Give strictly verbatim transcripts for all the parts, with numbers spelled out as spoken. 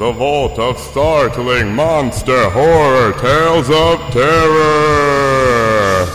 the vault of startling monster horror tales of terror.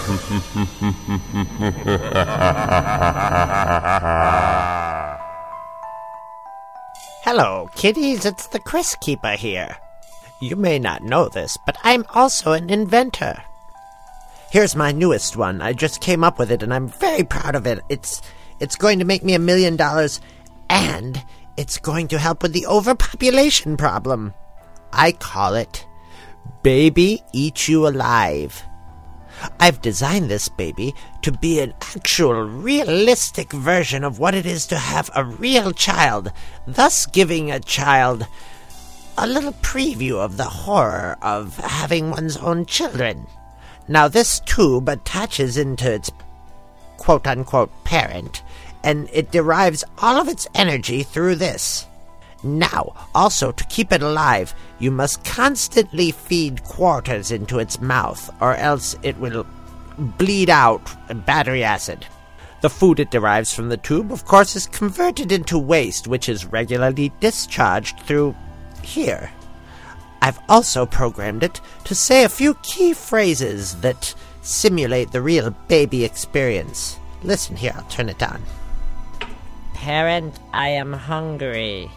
Hello, kiddies, it's the Chris Keeper here. You may not know this, but I'm also an inventor. Here's my newest one. I just came up with it, and I'm very proud of it. It's it's going to make me a million dollars, and it's going to help with the overpopulation problem. I call it Baby Eat You Alive. I've designed this baby to be an actual, realistic version of what it is to have a real child, thus giving a child a little preview of the horror of having one's own children. Now, this tube attaches into its quote-unquote parent, and it derives all of its energy through this. Now, also, to keep it alive, you must constantly feed quarters into its mouth, or else it will bleed out battery acid. The food it derives from the tube, of course, is converted into waste, which is regularly discharged through here. I've also programmed it to say a few key phrases that simulate the real baby experience. Listen here, I'll turn it on. Parent, I am hungry.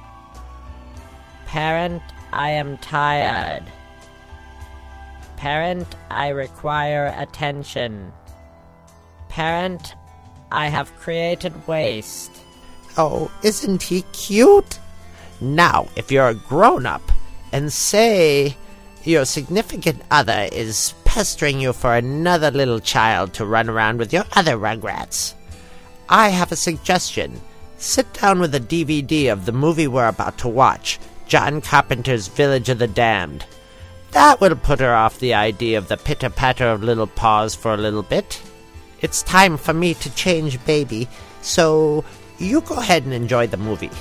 Parent, I am tired. Parent, I require attention. Parent, I have created waste. Oh, isn't he cute? Now, if you're a grown-up, and say your significant other is pestering you for another little child to run around with your other Rugrats, I have a suggestion. Sit down with a D V D of the movie we're about to watch, John Carpenter's Village of the Damned. That will put her off the idea of the pitter-patter of little paws for a little bit. It's time for me to change baby, so you go ahead and enjoy the movie.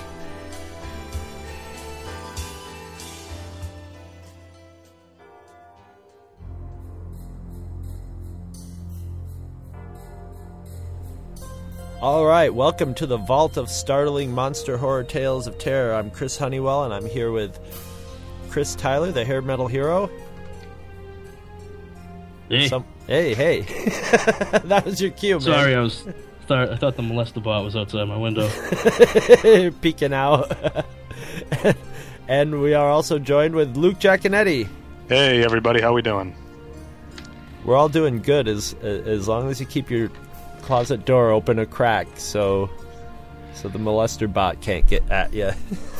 All right, welcome to the Vault of Startling Monster Horror Tales of Terror. I'm Chris Honeywell, and I'm here with Chris Tyler, the hair metal hero. Hey, Some, hey, hey! That was your cue, man. Sorry, I was. Thought, I thought the molester bot was outside my window. Peeking out. And we are also joined with Luke Giaconetti. Hey, everybody, how we doing? We're all doing good, as as long as you keep your closet door open a crack, so so the molester bot can't get at you.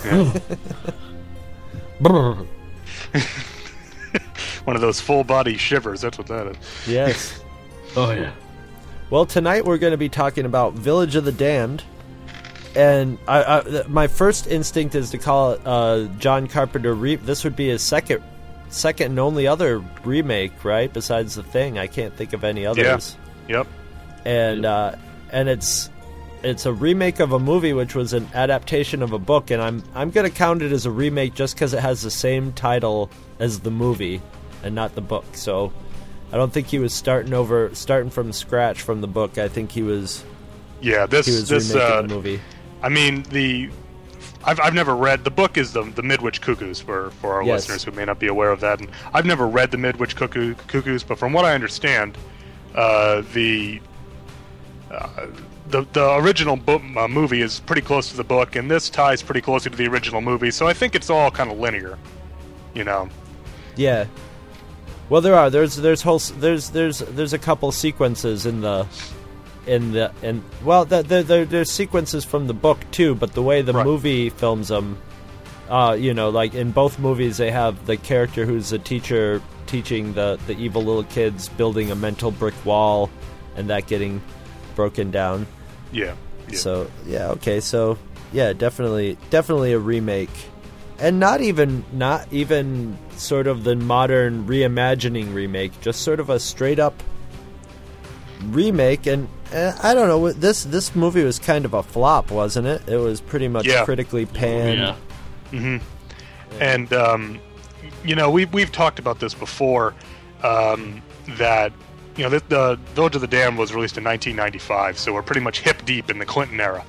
One of those full body shivers, that's what that is. Yes. Oh yeah. Well, tonight we're going to be talking about Village of the Damned, and I, I, my first instinct is to call it uh, John Carpenter. Re- this would be his second, second and only other remake, right? Besides The Thing, I can't think of any others. Yeah. Yep. And uh, and it's it's a remake of a movie which was an adaptation of a book, and I'm I'm going to count it as a remake just because it has the same title as the movie and not the book. So I don't think he was starting over, starting from scratch from the book. I think he was. Yeah, this he was this remaking uh, the movie. I mean, the I've I've never read the book. Is the the Midwich Cuckoos for for our Yes. listeners who may not be aware of that. And I've never read the Midwich Cuckoo, Cuckoos, but from what I understand, uh, the uh, the the original book, uh, movie is pretty close to the book, and this ties pretty closely to the original movie. So I think it's all kind of linear, you know. Yeah. Well, there are there's there's whole there's there's there's a couple sequences in the in the in well the, the, the, there's sequences from the book too, but the way the Right. movie films them, uh, you know, like in both movies they have the character who's a teacher teaching the the evil little kids building a mental brick wall, and that getting broken down. Yeah. yeah. So yeah, okay, so yeah, definitely, definitely a remake, and not even, not even sort of the modern reimagining remake, just sort of a straight up remake. And uh, I don't know, this this movie was kind of a flop, wasn't it? It was pretty much Yeah. critically panned. Yeah. Mm-hmm. And um, you know, we we've talked about this before. Um, that you know, the, the Village of the Damned was released in nineteen ninety-five, so we're pretty much hip deep in the Clinton era.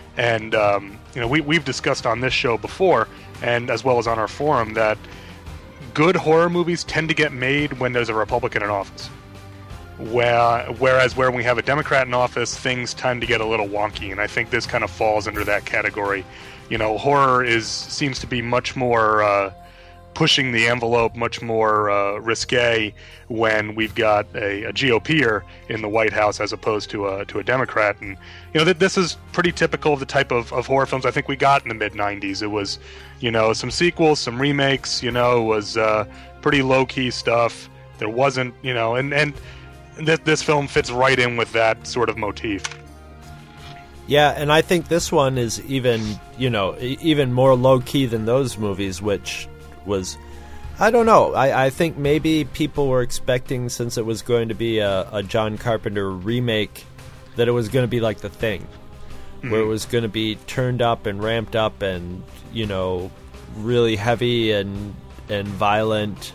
And um, you know, we we've discussed on this show before, and as well as on our forum, that good horror movies tend to get made when there's a Republican in office. Where, whereas where we have a Democrat in office, things tend to get a little wonky, and I think this kind of falls under that category. You know, horror is seems to be much more uh, pushing the envelope, much more uh, risque when we've got a, a GOPer in the White House as opposed to a to a Democrat. And you know, th- this is pretty typical of the type of, of horror films I think we got in the mid nineties. It was, you know, some sequels, some remakes. You know, it was uh, pretty low key stuff. There wasn't, you know, and and. This, this film fits right in with that sort of motif. Yeah, and I think this one is even, you know, even more low-key than those movies, which was, I don't know, I, I think maybe people were expecting, since it was going to be a, a John Carpenter remake, that it was going to be like The Thing, mm-hmm. where it was going to be turned up and ramped up and, you know, really heavy and, and violent,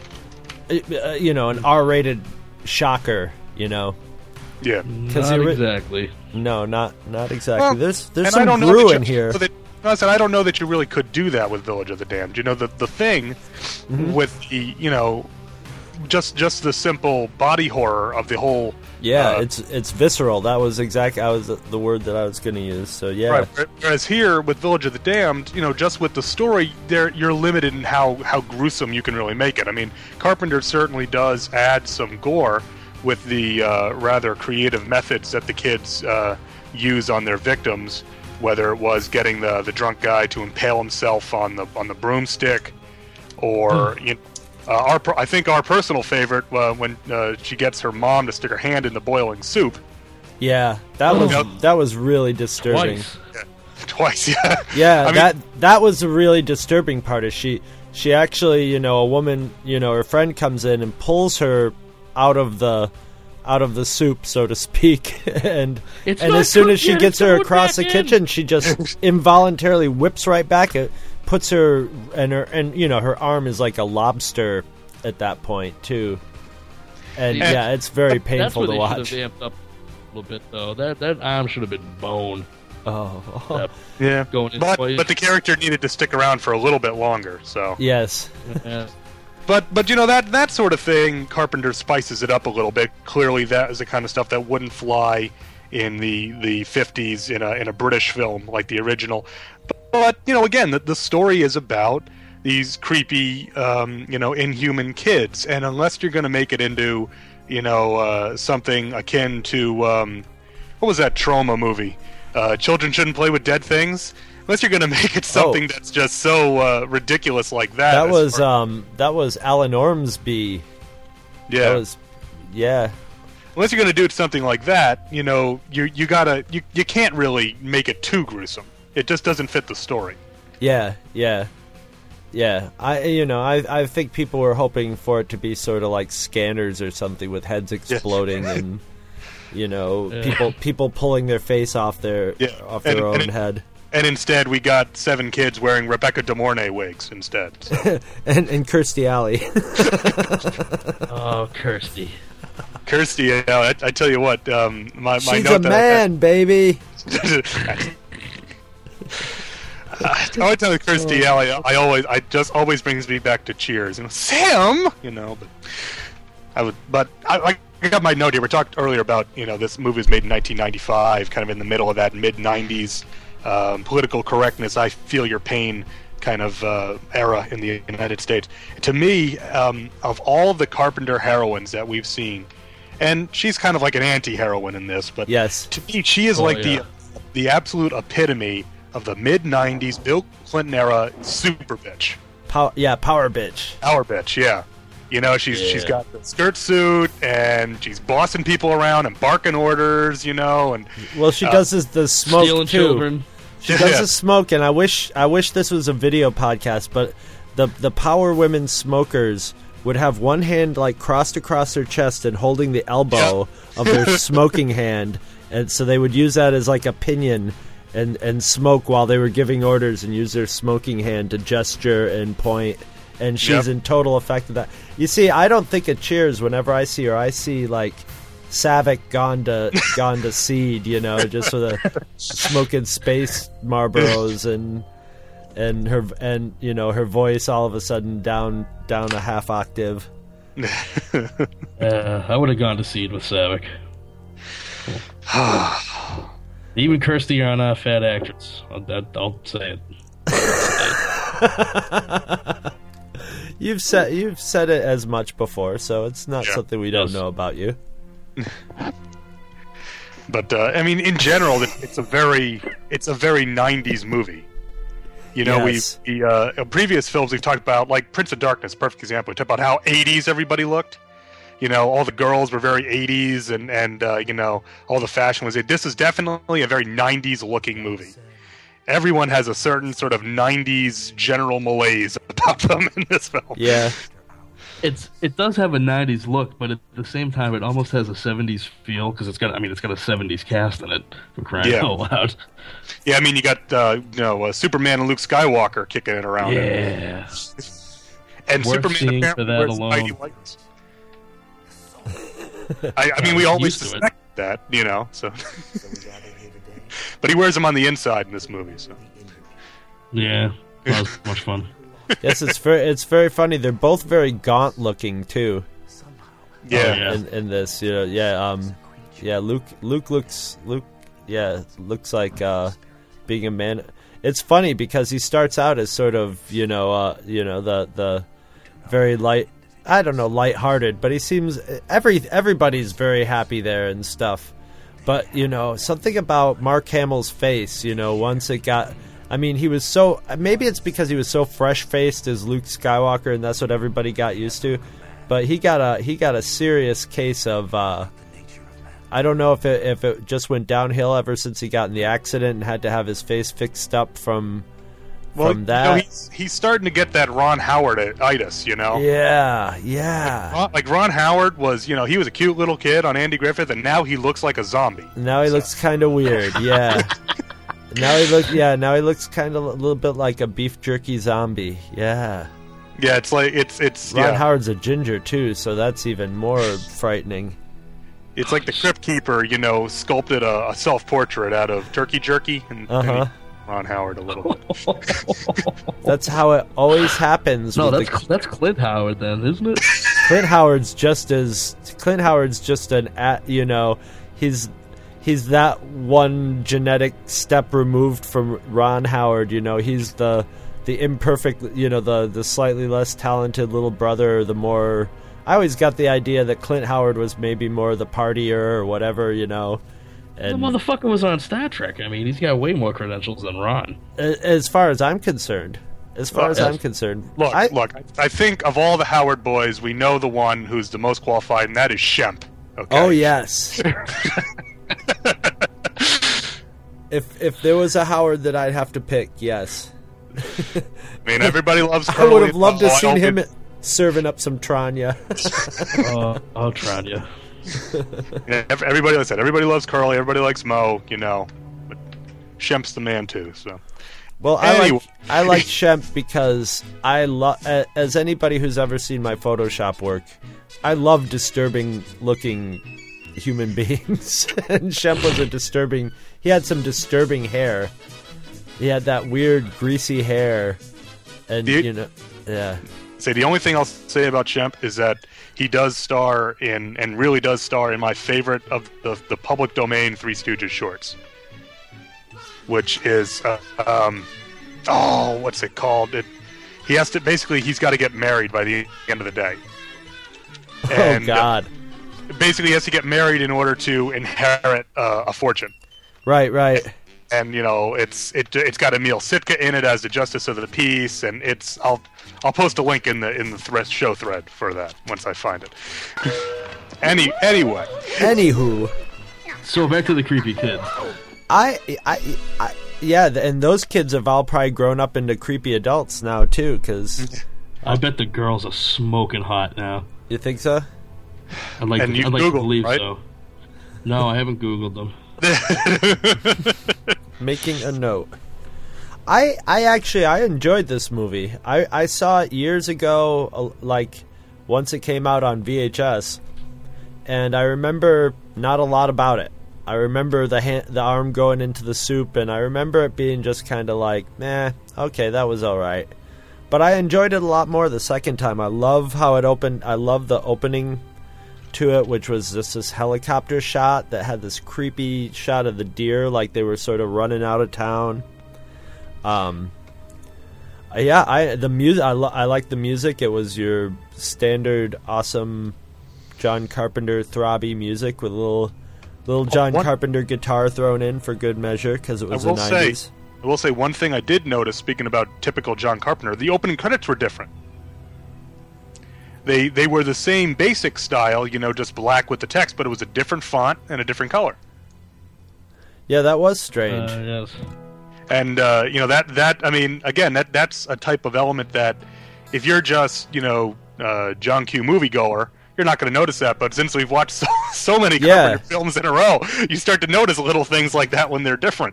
you know, an R-rated shocker, you know. Yeah, not ri- exactly. No, not not exactly. Well, there's there's and some I don't know brew that you, in here. That, I said I don't know that you really could do that with Village of the Damned. You know, the the thing Mm-hmm. with the, you know, just just the simple body horror of the whole. Yeah, uh, it's it's visceral. That was exactly I was the word that I was going to use. So yeah, right. Whereas here with Village of the Damned, you know, just with the story, there you're limited in how how gruesome you can really make it. I mean, Carpenter certainly does add some gore with the uh, rather creative methods that the kids uh, use on their victims, whether it was getting the the drunk guy to impale himself on the on the broomstick, or Hmm. you know, uh, our I think our personal favorite uh, when uh, she gets her mom to stick her hand in the boiling soup. yeah, that was Yep. that was really disturbing. Twice. Twice, yeah. Yeah, I mean, that that was the really disturbing part. Is she she actually, you know, a woman, you know, her friend comes in and pulls her out of the out of the soup, so to speak, and It's and not as soon as cooked she yet, gets it's her going across the back in. kitchen, she just involuntarily whips right back. It puts her and her and you know her arm is like a lobster at that point too, and See, yeah, it's very That's painful where to they watch. should have amped up a little bit, though. That that arm should have been bone. Oh, That yeah. going in But twice. but the character needed to stick around for a little bit longer, so. yes, Yeah. But but you know that that sort of thing, Carpenter spices it up a little bit. Clearly, that is the kind of stuff that wouldn't fly in the the fifties in a in a British film like the original. But, but you know, again, the, the story is about these creepy, um, you know, inhuman kids, and unless you're going to make it into, you know, uh, something akin to um, what was that Trauma movie? Uh, Children Shouldn't Play with Dead Things. Unless you're going to make it something Oh. that's just so uh, ridiculous like that. that as was far- um that was Alan Ormsby. yeah. That was yeah. Unless you're going to do something like that, you know, you you gotta you you can't really make it too gruesome. It just doesn't fit the story. Yeah, yeah, yeah. I, you know, I, I think people were hoping for it to be sort of like Scanners or something with heads exploding and, you know, Yeah. people people pulling their face off their Yeah, off their and- own and it- head, And instead, we got seven kids wearing Rebecca De Mornay wigs instead. So. and and Kirstie Alley. Oh, Kirsty. Kirsty, you know, I, I tell you what, um, my my She's note a that man, baby. I, I always tell Kirstie Alley, I always, I just always brings me back to Cheers. You know, Sam, you know, but I would, but I, I got my note here. We talked earlier about, you know, this movie was made in nineteen ninety-five, kind of in the middle of that mid nineties um, political correctness. I feel your pain kind of uh, era in the United States. To me, um, of all the Carpenter heroines that we've seen, and she's kind of like an anti-heroine in this, but Yes. to me, she is Oh, like yeah. the the absolute epitome of the mid nineties Bill Clinton era super bitch, Power, yeah, power bitch. power bitch. Yeah, you know, she's she's Yeah. got the skirt suit and she's bossing people around and barking orders. You know, and Well, she Uh, does this the smoke Stealing too. children. She Yeah. does the smoke, and I wish I wish this was a video podcast, but the the power women smokers would have one hand like crossed across their chest and holding the elbow of their smoking hand, and so they would use that as like a pinion and and smoke while they were giving orders and use their smoking hand to gesture and point. And she's Yep. in total effect of that. You see, I don't think it Cheers whenever I see her. I see like Savick gone to gone to seed, you know, just with a smoking space Marlboros and and her and you know her voice all of a sudden down down a half octave. Uh, I would have gone to seed with Savick. Even Kirsty on uh, Fat Actress. I'll, I'll say it. You've said you've said it as much before, so it's not Yeah. something we don't Yes. know about you. But uh, I mean, in general, it- it's a very it's a very nineties movie. You know, Yes. we the uh, in previous films we've talked about, like Prince of Darkness, perfect example. We talked about how eighties everybody looked. You know, all the girls were very eighties, and and uh, you know, all the fashion was it. This is definitely a very nineties looking movie. Everyone has a certain sort of nineties general malaise about them in this film. Yeah, It's it does have a nineties look, but at the same time, it almost has a seventies feel because it's got I mean it's got a seventies cast in it. For crying Yeah. out loud! Yeah, I mean, you got uh, you know uh, Superman and Luke Skywalker kicking it around, Yeah, and Worth Superman seeing apparently for that wears alone. mighty lights. I, I mean, we I'm always used to it. suspect that, you know. So, but he wears them on the inside in this movie. So, yeah, that was much fun. yes, it's very it's very funny. They're both very gaunt looking too. yeah, Oh, yeah. In, in this, you know, yeah, um, yeah. Luke, Luke looks, Luke, yeah, looks like uh, being a man. It's funny because he starts out as sort of, you know, uh, you know, the the very light. I don't know, lighthearted, but he seems every everybody's very happy there and stuff. But you know, something about Mark Hamill's face, you know, once it got. I mean, he was so. Maybe it's because he was so fresh faced as Luke Skywalker, and that's what everybody got used to. But he got a he got a serious case of. Uh, I don't know if it if it just went downhill ever since he got in the accident and had to have his face fixed up from well, from that. You know, he's, he's starting to get that Ron Howard-itis, you know. Yeah, yeah. Ron- Like Ron Howard was, you know, he was a cute little kid on Andy Griffith, and now he looks like a zombie. Now he looks kind of weird. Yeah. Now he looks. Yeah. Now he looks kind of a little bit like a beef jerky zombie. Yeah. Yeah, it's like it's it's Ron yeah, Howard's a ginger too, so that's even more frightening. it's like the Crypt Keeper, you know, sculpted a, a self-portrait out of turkey jerky, and, Uh-huh. and he- Ron Howard a little bit. That's how it always happens. No, with that's the, that's Clint Howard then, isn't it? Clint Howard's just as Clint Howard's just an at you know he's he's that one genetic step removed from Ron Howard. You know, he's the the imperfect, you know, the the slightly less talented little brother. The more I always got the idea that Clint Howard was maybe more the partier or whatever. You know. The And motherfucker was on Star Trek. I mean, he's got way more credentials than Ron. a- as far as I'm concerned, as far Well, as yes. I'm concerned, Look, I, look. I, I think of all the Howard boys, we know the one who's the most qualified, and that is Shemp. Okay. Oh yes. if if there was a Howard that I'd have to pick, yes. I mean, everybody loves. I Curly. would have loved to Oh, I seen don't him think- serving up some Tranya. Oh, I'll try you. Yeah, ev- everybody, like I said, everybody loves Curly. Everybody likes Mo. You know, but Shemp's the man too. So. Well, I Anyway. like I like Shemp because I love, as anybody who's ever seen my Photoshop work, I love disturbing looking human beings. And Shemp was a disturbing. He had some disturbing hair. He had that weird greasy hair, and Dude. you know, yeah. Say the only thing I'll say about Shemp is that he does star in, and really does star in my favorite of the the public domain Three Stooges shorts, which is uh, um, oh, what's it called? It he has to basically he's got to get married by the end of the day. And, oh God. Uh, basically, he has to get married in order to inherit uh, a fortune. Right, right. And you know, it's it it's got Emil Sitka in it as the Justice of the Peace, and it's I'll I'll post a link in the in the thread, show thread for that once I find it. Any anyway, Anywho, So back to the creepy kids. I, I, I, yeah, and those kids have all probably grown up into creepy adults now too. Because I bet the girls are smoking hot now. you think so? I'd like, And to, you I'd like to Googled, believe right? so. No, I haven't Googled them. Making a note. I I actually I enjoyed this movie. I, I saw it years ago, uh, like once it came out on V H S, and I remember not a lot about it. I remember the hand, the arm going into the soup, and I remember it being just kind of like, meh, okay, that was all right. But I enjoyed it a lot more the second time. I love how it opened. I love the opening to it, which was just this helicopter shot that had this creepy shot of the deer, like they were sort of running out of town. Um, yeah, I the music. I, lo- I like the music. It was your standard awesome John Carpenter throbby music with a little. Little John one, Carpenter guitar thrown in for good measure because it was the nineties. Say, I will say one thing I did notice, speaking about typical John Carpenter, the opening credits were different. They they were the same basic style, you know, just black with the text, but it was a different font and a different color. Yeah, that was strange. Uh, yes. And, uh, you know, that, that, I mean, again, that that's a type of element that if you're just, you know, uh, John Q moviegoer, you're not going to notice that, but since we've watched so, so many yeah. Carpenter films in a row, you start to notice little things like that when they're different.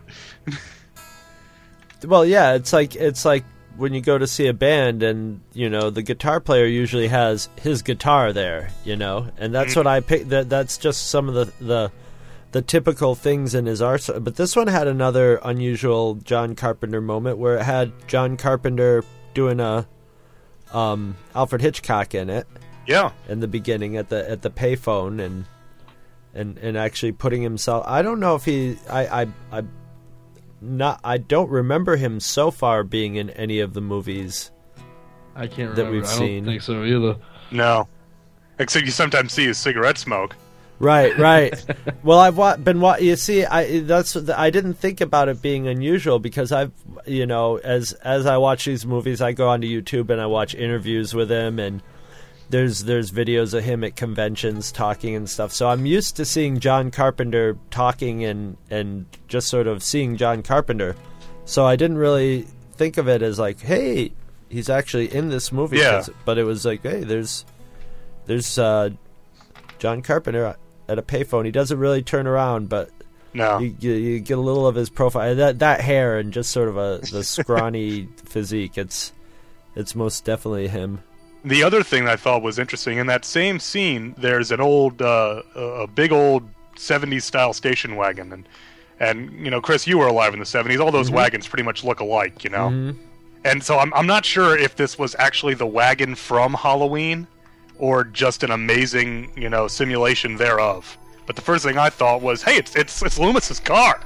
Well, yeah, it's like it's like when you go to see a band, and you know the guitar player usually has his guitar there, you know, and that's mm-hmm. what I pick. That that's just some of the the the typical things in his arsenal. But this one had another unusual John Carpenter moment where it had John Carpenter doing a um, Alfred Hitchcock in it. Yeah, in the beginning at the at the payphone and and and actually putting himself. I don't know if he. I I I not. I don't remember him so far being in any of the movies. I can't remember. That we've I seen. don't think so either. No, except you sometimes see his cigarette smoke. Right, right. Well, I've wa- been wa- you see, I that's I didn't think about it being unusual because I've you know as as I watch these movies, I go onto YouTube and I watch interviews with him and. There's there's videos of him at conventions talking and stuff. So I'm used to seeing John Carpenter talking and, and just sort of seeing John Carpenter. So I didn't really think of it as like, hey, he's actually in this movie. Yeah. But it was like, hey, there's there's uh, John Carpenter at a payphone. He doesn't really turn around, but no, you, you, you get a little of his profile. That that hair and just sort of a the scrawny physique. It's it's most definitely him. The other thing I thought was interesting, in that same scene, there's an old, uh, a big old seventies style station wagon, and, and you know, Chris, you were alive in the seventies. All those mm-hmm. wagons pretty much look alike, you know. Mm-hmm. And so I'm I'm not sure if this was actually the wagon from Halloween, or just an amazing, you know, simulation thereof. But the first thing I thought was, hey, it's it's it's Loomis's car.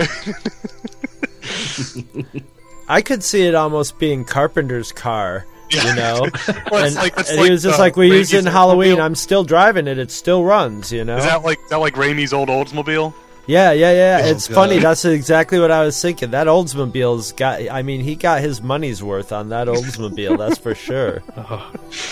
I could see it almost being Carpenter's car. Yeah. You know, well, and, like, and like, he was just uh, like, "We used it in Halloween. Oldsmobile. I'm still driving it. It still runs." You know, is that like is that like Raimi's old Oldsmobile? Yeah, yeah, yeah. Oh, it's God. funny. That's exactly what I was thinking. That Oldsmobile's got. I mean, he got his money's worth on that Oldsmobile. That's for sure. Oh.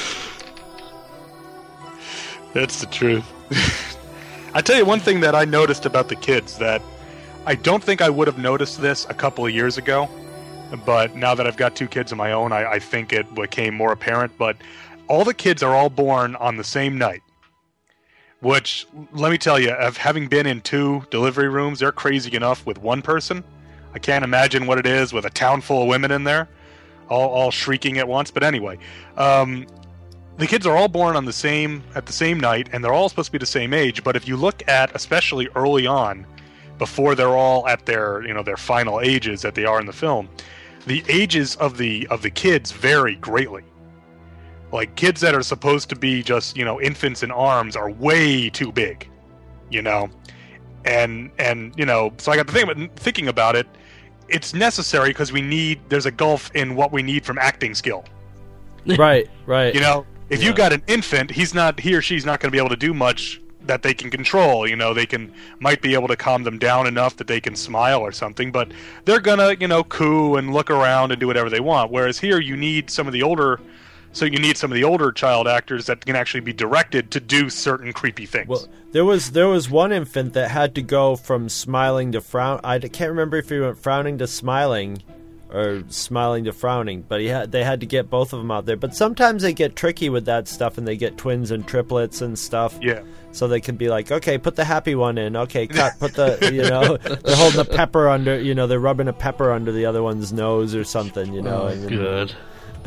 That's the truth. I tell you one thing that I noticed about the kids that I don't think I would have noticed this a couple of years ago. But now that I've got two kids of my own, I, I think it became more apparent. But all the kids are all born on the same night. Which, let me tell you, of having been in two delivery rooms, they're crazy enough with one person. I can't imagine what it is with a town full of women in there, all, all shrieking at once. But anyway, um, the kids are all born on the same at the same night, and they're all supposed to be the same age. But if you look at, especially early on, before they're all at their you know their final ages that they are in the film, the ages of the of the kids vary greatly. Like, kids that are supposed to be just, you know, infants in arms are way too big, you know? And, and you know, so I got to think about, thinking about it, it's necessary because we need, there's a gulf in what we need from acting skill. Right, right. You know, if yeah. you got an infant, he's not, he or she's not going to be able to do much that they can control. You know, they can might be able to calm them down enough that they can smile or something, but they're gonna, you know, coo and look around and do whatever they want. Whereas here, you need some of the older, so you need some of the older child actors that can actually be directed to do certain creepy things. Well, there was there was one infant that had to go from smiling to frown. I can't remember if he went frowning to smiling, or smiling to frowning, but he had they had to get both of them out there. But sometimes they get tricky with that stuff, and they get twins and triplets and stuff. Yeah. So they can be like, okay, put the happy one in. Okay, cut, put the, you know, they're holding a pepper under, you know, they're rubbing a pepper under the other one's nose or something, you know. Oh, and, good.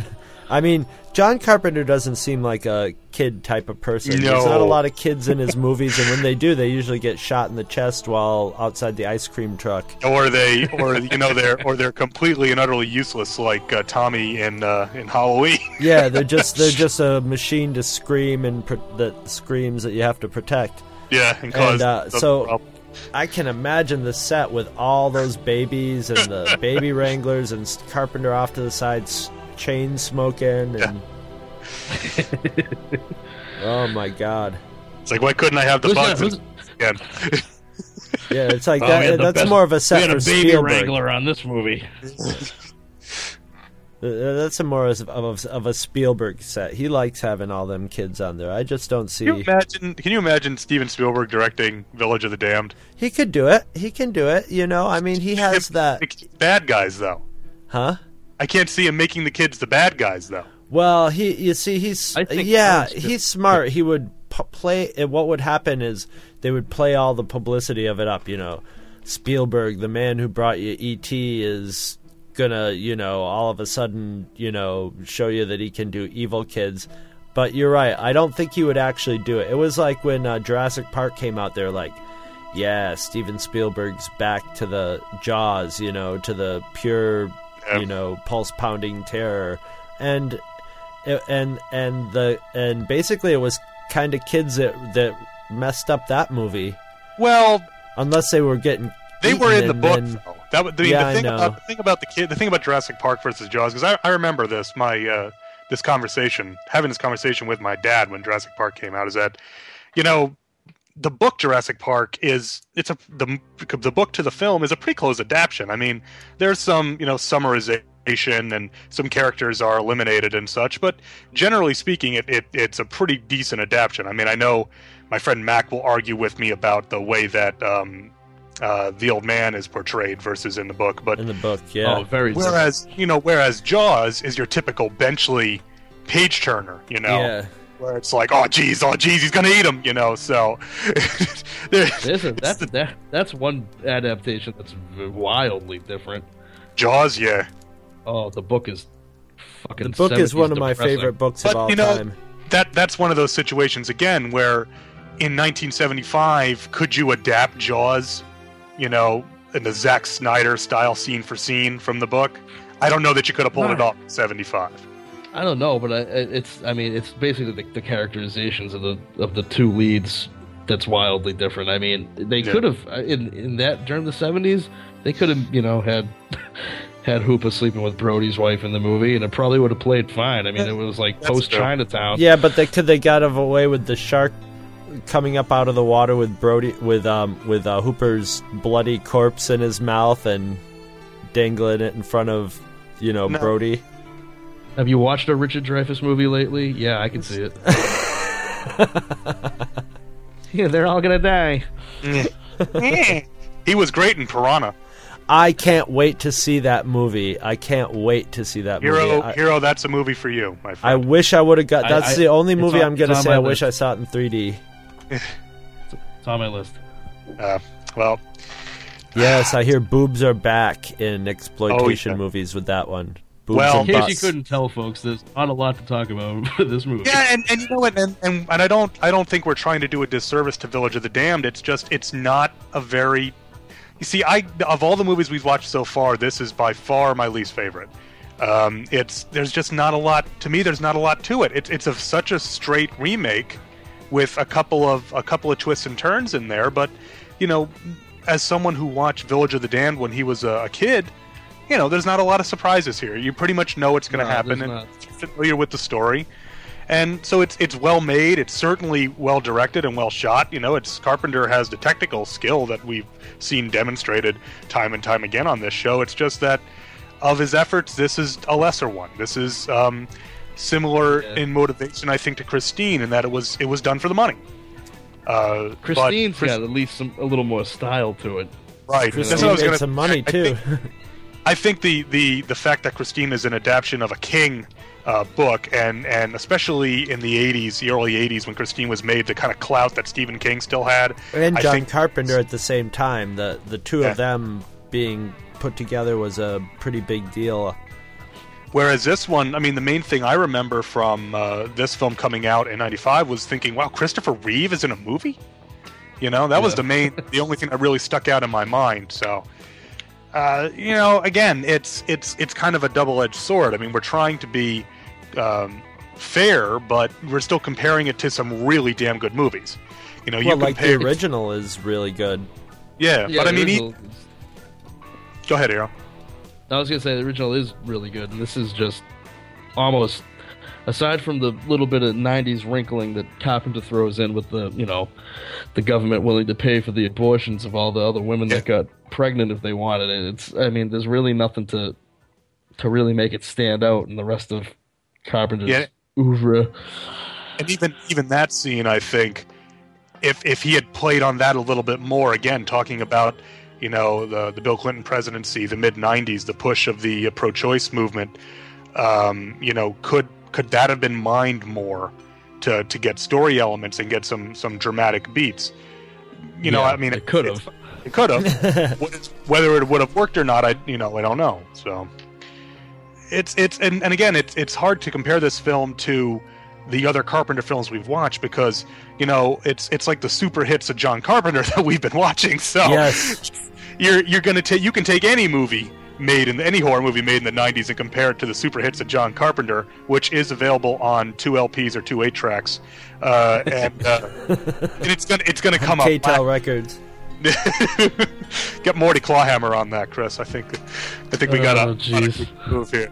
I mean, John Carpenter doesn't seem like a kid type of person. No. There's not a lot of kids in his movies, and when they do, they usually get shot in the chest while outside the ice cream truck. Or they, or you know, they're or they're completely and utterly useless, like uh, Tommy in uh, in Halloween. Yeah, they're just they're just a machine to scream and pro- that screams that you have to protect. Yeah, and cause And uh, the so problem. I can imagine the set with all those babies and the baby wranglers and Carpenter off to the side, s- chain smoking, and oh my god, It's like, why couldn't I have the Who's bugs that- again? yeah, it's like Oh, that, we had the that's best- more of a We set had for a baby Spielberg. wrangler on this movie. Uh, That's a more of, of, of a Spielberg set. He likes having all them kids on there. I just don't see. Can you imagine? Can you imagine Steven Spielberg directing Village of the Damned? He could do it. He can do it. You know, I mean, he has Him- that. the bad guys, though. Huh? I can't see him making the kids the bad guys, though. Well, he. You see, he's. I think Yeah, Ernst- he's smart. He would p- play. And what would happen is they would play all the publicity of it up. You know, Spielberg, the man who brought you E T, is gonna, you know, all of a sudden, you know, show you that he can do evil kids. But you're right. I don't think he would actually do it. It was like when uh, Jurassic Park came out. They're like, yeah, Steven Spielberg's back to the Jaws, you know, to the pure, Yeah. you know, pulse pounding terror, and and and the and basically it was kind of kids that that messed up that movie, Well, unless they were getting. they were in eaten the and book, then- though. That was, I mean, Yeah, I the thing know. about the thing about the kid, the thing about Jurassic Park versus Jaws, because I, I remember this, my uh, this conversation, having this conversation with my dad when Jurassic Park came out, is that, you know, the book Jurassic Park is it's a the the book to the film is a pretty close adaptation. I mean, there's some, you know, summarization and some characters are eliminated and such, but generally speaking, it, it it's a pretty decent adaptation. I mean, I know my friend Mac will argue with me about the way that um, uh, the old man is portrayed versus in the book, but in the book, yeah. Oh, very. whereas you know, whereas Jaws is your typical Benchley page turner, you know. Yeah. Where it's like, oh geez, oh geez, he's gonna eat him, you know. So there- This is, that's that, that's one adaptation that's wildly different. Jaws, yeah. Oh, the book is fucking. The book is seventies one of my depressing. favorite books But, of all you know, time. That that's one of those situations again where in nineteen seventy-five, could you adapt Jaws, you know, in the Zack Snyder style scene for scene from the book? I don't know that you could have pulled it No. off in seventy-five. I don't know, but I, it's. I mean, it's basically the, the characterizations of the of the two leads that's wildly different. I mean, they Yeah. could have in in that during the seventies, they could have you know had had Hoopa sleeping with Brody's wife in the movie, and it probably would have played fine. I mean, it was like That's post true. Chinatown. Yeah, but they could they got away with the shark coming up out of the water with Brody with um with uh, Hooper's bloody corpse in his mouth and dangling it in front of, you know, No. Brody. Have you watched a Richard Dreyfuss movie lately? Yeah, I can see it. Yeah, they're all gonna die. He was great in Piranha. I can't wait to see that movie. I can't wait to see that Hero, movie. I, Hero, that's a movie for you, my I friend. wish I would have got. I- That's I- the only it's movie on- I'm gonna it's on say. my I wish list. I saw it in three D. It's on my list. Uh, well, Yes, I hear boobs are back in exploitation Oh, yeah. movies with that one. Boobs Well, and In case butts. you couldn't tell, folks, there's not a lot to talk about with this movie. yeah, and, and you know what? And, and and I don't I don't think we're trying to do a disservice to Village of the Damned. It's just it's not a very. You see, I of all the movies we've watched so far, this is by far my least favorite. Um, it's there's just not a lot to me. There's not a lot to it. It's it's a, such a straight remake with a couple of a couple of twists and turns in there. But you know, as someone who watched Village of the Damned when he was a, a kid, you know, there's not a lot of surprises here. You pretty much know what's going to No, happen there's and not. you're familiar with the story. And so it's it's well made. It's certainly well directed and well shot. You know, it's Carpenter has the technical skill that we've seen demonstrated time and time again on this show. It's just that of his efforts, this is a lesser one. This is um, similar Yeah. in motivation, I think, to Christine, in that it was it was done for the money. Uh, but Christine's Chris- got at least some, a little more style to it. right. Christine That's what I was made gonna- some money I- I too. think- I think the, the, the fact that Christine is an adaptation of a King uh, book, and, and especially in the eighties, the early eighties, when Christine was made, the kind of clout that Stephen King still had. And I John think- Carpenter at the same time. The the two Yeah. of them being put together was a pretty big deal. Whereas this one, I mean, the main thing I remember from uh, this film coming out in ninety-five was thinking, wow, Christopher Reeve is in a movie? You know, that yeah. was the main, the only thing that really stuck out in my mind. So, uh, you know, again, it's it's it's kind of a double-edged sword. I mean, we're trying to be um, fair, but we're still comparing it to some really damn good movies. You know, well, you like compare, the original is really good. Yeah, yeah but I mean, original... he... go ahead, Aaron. I was gonna say the original is really good, and this is just almost, aside from the little bit of nineties wrinkling that Carpenter throws in with the, you know, the government willing to pay for the abortions of all the other women that got pregnant if they wanted it. It's, I mean, there's really nothing to to really make it stand out in the rest of Carpenter's yeah. oeuvre. And even even that scene, I think, if if he had played on that a little bit more, again, talking about, you know, the the Bill Clinton presidency, the mid nineties, the push of the uh, pro-choice movement, um, you know, could could that have been mined more to to get story elements and get some some dramatic beats? You know, yeah, I mean, it could have. It could have. Whether it would have worked or not, I you know, I don't know. So it's it's and, and again, it's it's hard to compare this film to the other Carpenter films we've watched because, you know, it's it's like the super hits of John Carpenter that we've been watching. So yes. you're you're gonna take you can take any movie made in any horror movie made in the nineties and compare it to the super hits of John Carpenter, which is available on two L Ps or two eight tracks, uh, and, uh, and it's gonna it's gonna come up. K-Tel Records. Get Morty Clawhammer on that, Chris. I think I think we got oh, a, a move here.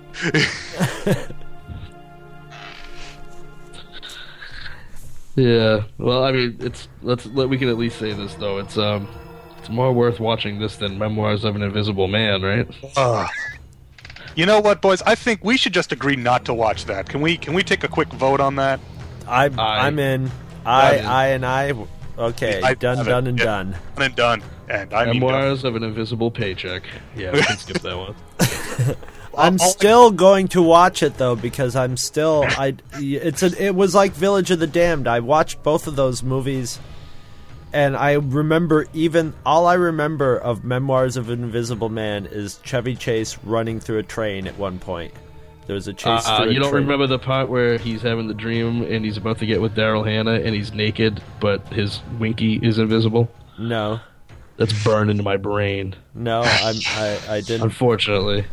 Yeah, well, I mean, it's let's let we can at least say this though. It's um, it's more worth watching this than Memoirs of an Invisible Man, right? Uh, you know what, boys? I think we should just agree not to watch that. Can we? Can we take a quick vote on that? I, I'm in. I, I, and I. Okay, I, done, I, done, and yeah, done. Done and done. And I mean Memoirs done. of an Invisible Paycheck. Yeah, we can skip that one. I'm still going to watch it though because I'm still I. It's a, it was like Village of the Damned. I watched both of those movies, and I remember even all I remember of Memoirs of an Invisible Man is Chevy Chase running through a train at one point. There was a chase. Uh, through a you don't train. remember the part where he's having the dream and he's about to get with Daryl Hannah and he's naked, but his winky is invisible? No, that's burned into my brain. No, I'm, I I didn't. Unfortunately.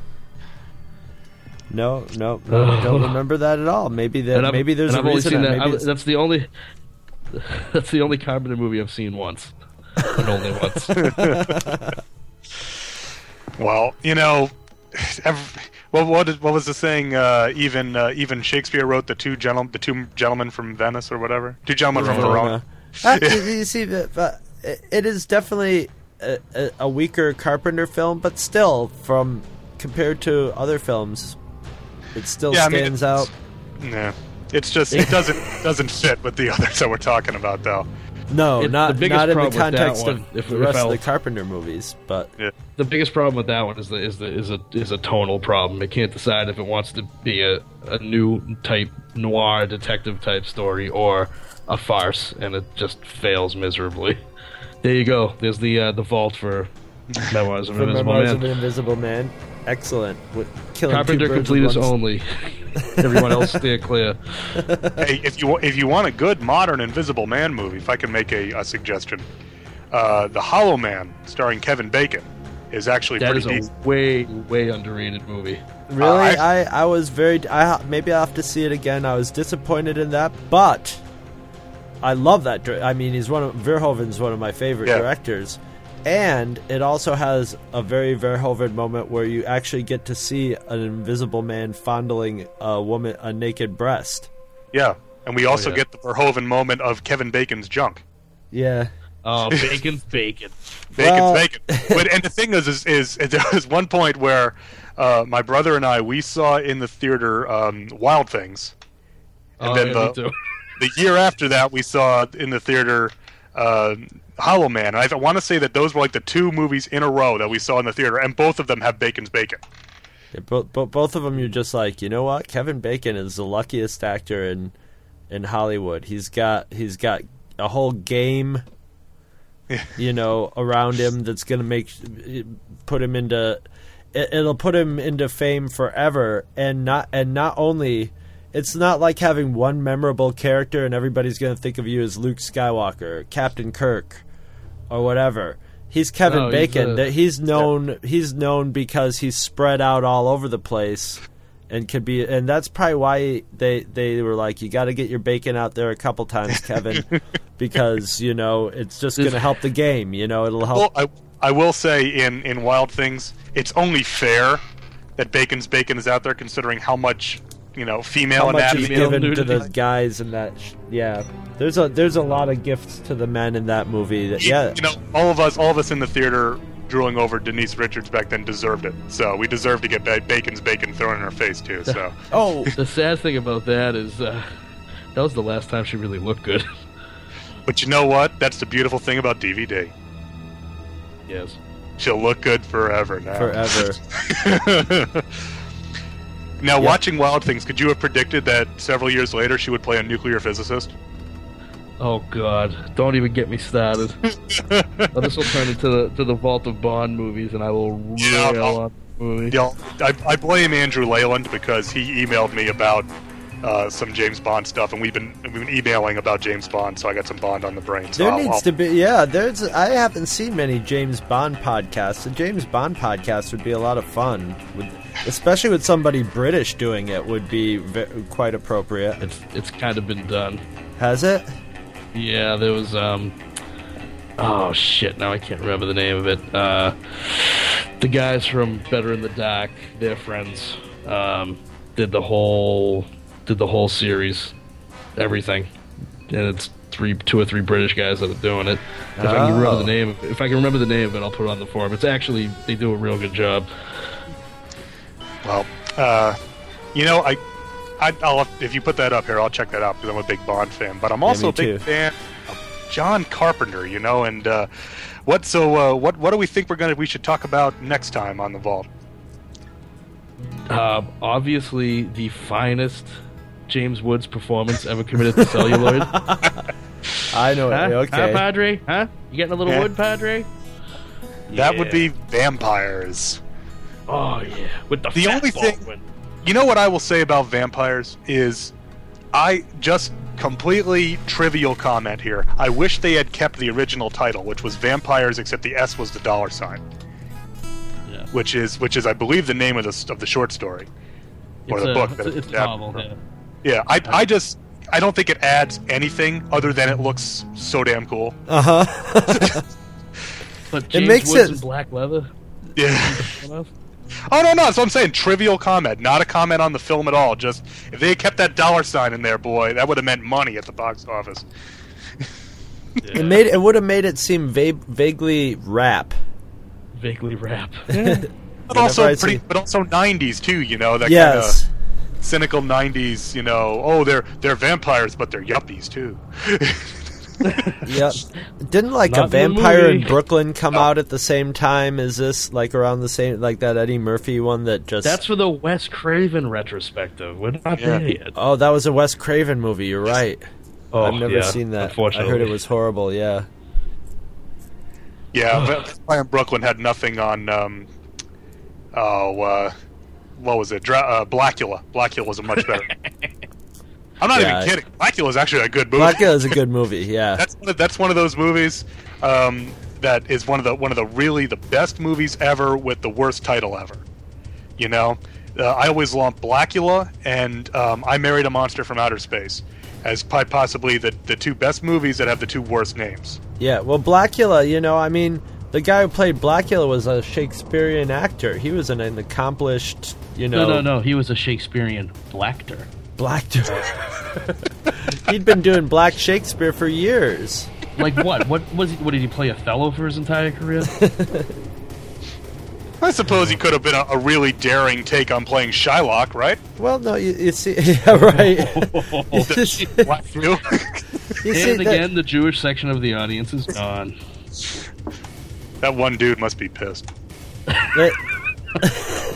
No, no, no, I don't remember that at all. Maybe that, maybe there's a reason. That. Maybe I, that's the only. That's the only Carpenter movie I've seen once, and only once. Well, you know, every, well, what did, what was the saying? Uh, even uh, even Shakespeare wrote the two gentlemen, the two gentlemen from Venice, or whatever. Two gentlemen from Verona. Uh, you, you see, but it is definitely a, a, a weaker Carpenter film, but still, from compared to other films. It still yeah, stands I mean, out. Yeah, it's just it doesn't doesn't fit with the others that we're talking about, though. No, it, not not in the context one, of if, the if rest I'll, of the Carpenter movies. But yeah. The biggest problem with that one is the is the is a is a tonal problem. It can't decide if it wants to be a, a new type noir detective type story or a farce, and it just fails miserably. There you go. There's the uh, the vault for Memoirs of an Invisible Memoirs Man. of an Invisible Man. Excellent. With killing Carpenter two birds completist with one only. Everyone else steer clear. Hey, if you if you want a good modern Invisible Man movie, if I can make a, a suggestion, uh, The Hollow Man, starring Kevin Bacon, is actually That pretty is a decent. way way underrated movie. Really, Uh, I, I was very. I maybe I'll have to see it again. I was disappointed in that, but I love that. dir- I mean, he's one of Verhoeven's one of my favorite Yeah. directors, and it also has a very Verhoeven moment where you actually get to see an invisible man fondling a woman, a naked breast. Yeah, and we also yeah. get the Verhoeven moment of Kevin Bacon's junk. Yeah, Oh, bacon's bacon. Bacon's Well- bacon. But and the thing is, is, is, is there was one point where uh, my brother and I we saw in the theater um, Wild Things, and Oh, then yeah, the me too. the year after that we saw in the theater uh, Hollow Man. And I want to say that those were like the two movies in a row that we saw in the theater, and both of them have Bacon's bacon. yeah both, both of them. You're just like, you know what? Kevin Bacon is the luckiest actor in in Hollywood. He's got he's got a whole game, you know, around him that's going to make put him into it, it'll put him into fame forever. And not and not only, it's not like having one memorable character and everybody's going to think of you as Luke Skywalker, Captain Kirk, or whatever. He's Kevin No, he's, Bacon. uh, That he's known. He's known because he's spread out all over the place, and could be. And that's probably why they they were like, you got to get your bacon out there a couple times, Kevin, because you know it's just going to help the game. You know, it'll help. Well, I, I will say in, in Wild Things, it's only fair that Bacon's Bacon is out there, considering how much you know female How much anatomy. is female given to nudity. the guys and that? Sh- yeah, there's a there's a lot of gifts to the men in that movie. That yeah, You know, all of us, all of us in the theater drooling over Denise Richards back then deserved it. So we deserve to get ba- Bacon's Bacon thrown in our face too. So oh, The sad thing about that is uh, that was the last time she really looked good. but you know what? That's the beautiful thing about D V D. Yes. She'll look good forever now. forever. Now, Yeah. watching Wild Things, could you have predicted that several years later she would play a nuclear physicist? Oh God! Don't even get me started. Well, this will turn into the to the Vault of Bond movies, and I will Yeah, rail I'll- on the movie. You know, I, I blame Andrew Leyland because he emailed me about uh, some James Bond stuff, and we've been we've been emailing about James Bond, so I got some Bond on the brain. So There I'll, needs I'll- to be, yeah. There's, I haven't seen many James Bond podcasts. A James Bond podcast would be a lot of fun, with, especially with somebody British doing it. Would be ve- quite appropriate. It's it's kind of been done. Has it? Yeah, there was um. Oh shit! Now I can't remember the name of it. Uh, the guys from Better in the Dark, their friends, um, did the whole did the whole series, everything, and it's three, two or three British guys that are doing it. If I can remember Oh. the name, if I can remember the name of it, I'll put it on the forum. It's actually they do a real good job. Well, uh, you know, I, I, I'll if you put that up here, I'll check that out because I'm a big Bond fan. But I'm also me a big too. fan of John Carpenter. You know, and uh, what so uh, what what do we think we're gonna we should talk about next time on the Vault? Uh, obviously, the finest James Woods performance ever committed to celluloid. I know. Huh? it. Huh, Okay. Padre? Huh? You getting a little Yeah. wood, Padre? That would Yeah. be Vampires. Oh yeah, with the, The fat only thing- Baldwin. You know what I will say about vampires is, I just completely trivial comment here. I wish they had kept the original title, which was Vampires, except the S was the dollar sign, Yeah. which is which is I believe the name of the of the short story or It's the a, book. It's, that a- it's a yeah. novel. Yeah. Yeah, I I just I don't think it adds anything other than it looks so damn cool. Uh huh. But James makes Woods it- in black leather. Yeah. Enough? Oh no, no, that's what I'm saying. Trivial comment, not a comment on the film at all. Just if they had kept that dollar sign in there, boy, that would have meant money at the box office. It made it would have made it seem va- vaguely rap. Vaguely rap. But Whenever also I pretty, see- but also nineties too. You know that Yes. kind of cynical nineties. You know, oh, they're they're vampires, but they're yuppies too. Yep. Didn't like Not a in the Vampire in movie. Brooklyn come out at the same time as this? Like around the same, like that Eddie Murphy one that just. That's for the Wes Craven retrospective. We're not Yeah. there yet. Oh, that was a Wes Craven movie. You're right. Oh, I've never yeah, seen that. I unfortunately. heard it was horrible. Yeah. Yeah, Vampire in Brooklyn had nothing on. Um, oh, uh, what was it? Dra- uh, Blackula. Blackula was a much better. I'm not Yeah. even kidding. Blackula is actually a good movie. Blackula is a good movie. Yeah. That's one of, that's one of those movies um, that is one of the one of the really the best movies ever with the worst title ever. You know, uh, I always lump Blackula and um, I Married a Monster from Outer Space as pi- possibly the the two best movies that have the two worst names. Yeah. Well, Blackula. You know, I mean, the guy who played Blackula was a Shakespearean actor. He was an, an accomplished, you know, No, no, no. He was a Shakespearean blackter. black. He'd been doing Black Shakespeare for years. Like what? What was? He, what did he play Othello for his entire career? I suppose he could have been a, a really daring take on playing Shylock, right? Well, no, you, you see, yeah, right. you see, Black you. you see And that- again, the Jewish section of the audience is gone. That one dude must be pissed. that-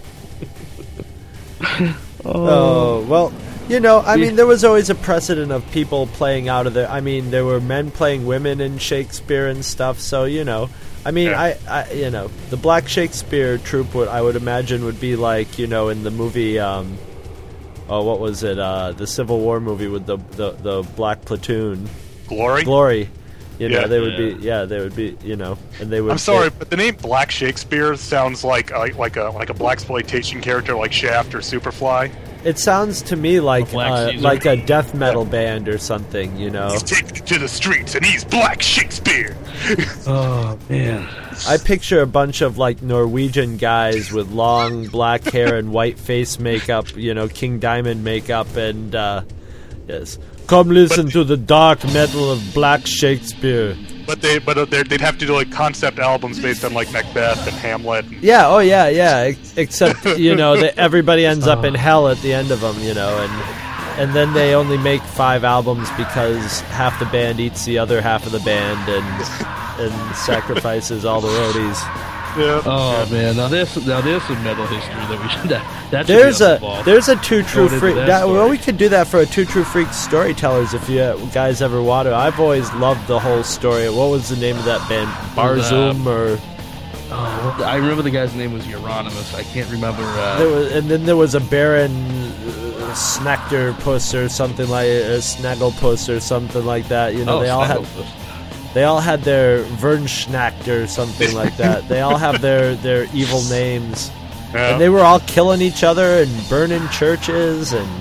oh well, you know, I mean, there was always a precedent of people playing out of their. I mean, there were men playing women in Shakespeare and stuff. So you know, I mean, Yeah. I, I, you know, the Black Shakespeare troupe, would I would imagine would be like, you know, in the movie, um, oh, what was it? Uh, the Civil War movie with the the, the Black Platoon, Glory. Glory. You know, Yeah. they would Yeah. be, yeah, they would be, you know, and they would. I'm sorry, they- but the name Black Shakespeare sounds like like like a like a blaxploitation character like Shaft or Superfly. it sounds to me like Black uh, Caesar. like a death metal band or something. You know, He's taken to the streets and he's Black Shakespeare. Oh man. I picture a bunch of like Norwegian guys with long black hair and white face makeup, you know, King Diamond makeup, and uh, yes, come listen to the dark metal of Black Shakespeare. But they but they're- they'd have to do like concept albums based on like Macbeth and Hamlet. And, Yeah, oh yeah, yeah. ex- Except you know that everybody ends up in hell at the end of them, you know, and and then they only make five albums because half the band eats the other half of the band and and sacrifices all the roadies. yeah. Oh man, now there's now there's some metal history that we should that, that should There's be on a the ball. there's a two true Going into freak. that That, well, story. we could do that for a two true freak storytellers if you guys ever want to. I've always loved the whole story. What was the name of that band? Barzoom or Oh, I remember the guy's name was Euronymous. I can't remember. Uh, there was, and then there was a Baron uh, Snackerpuss or something like a Snagglepuss or something like that. You know, oh, they all had Snagglepuss. they all had their Vernschnacht or something like that. They all have their their evil names. Yeah. And they were all killing each other and burning churches and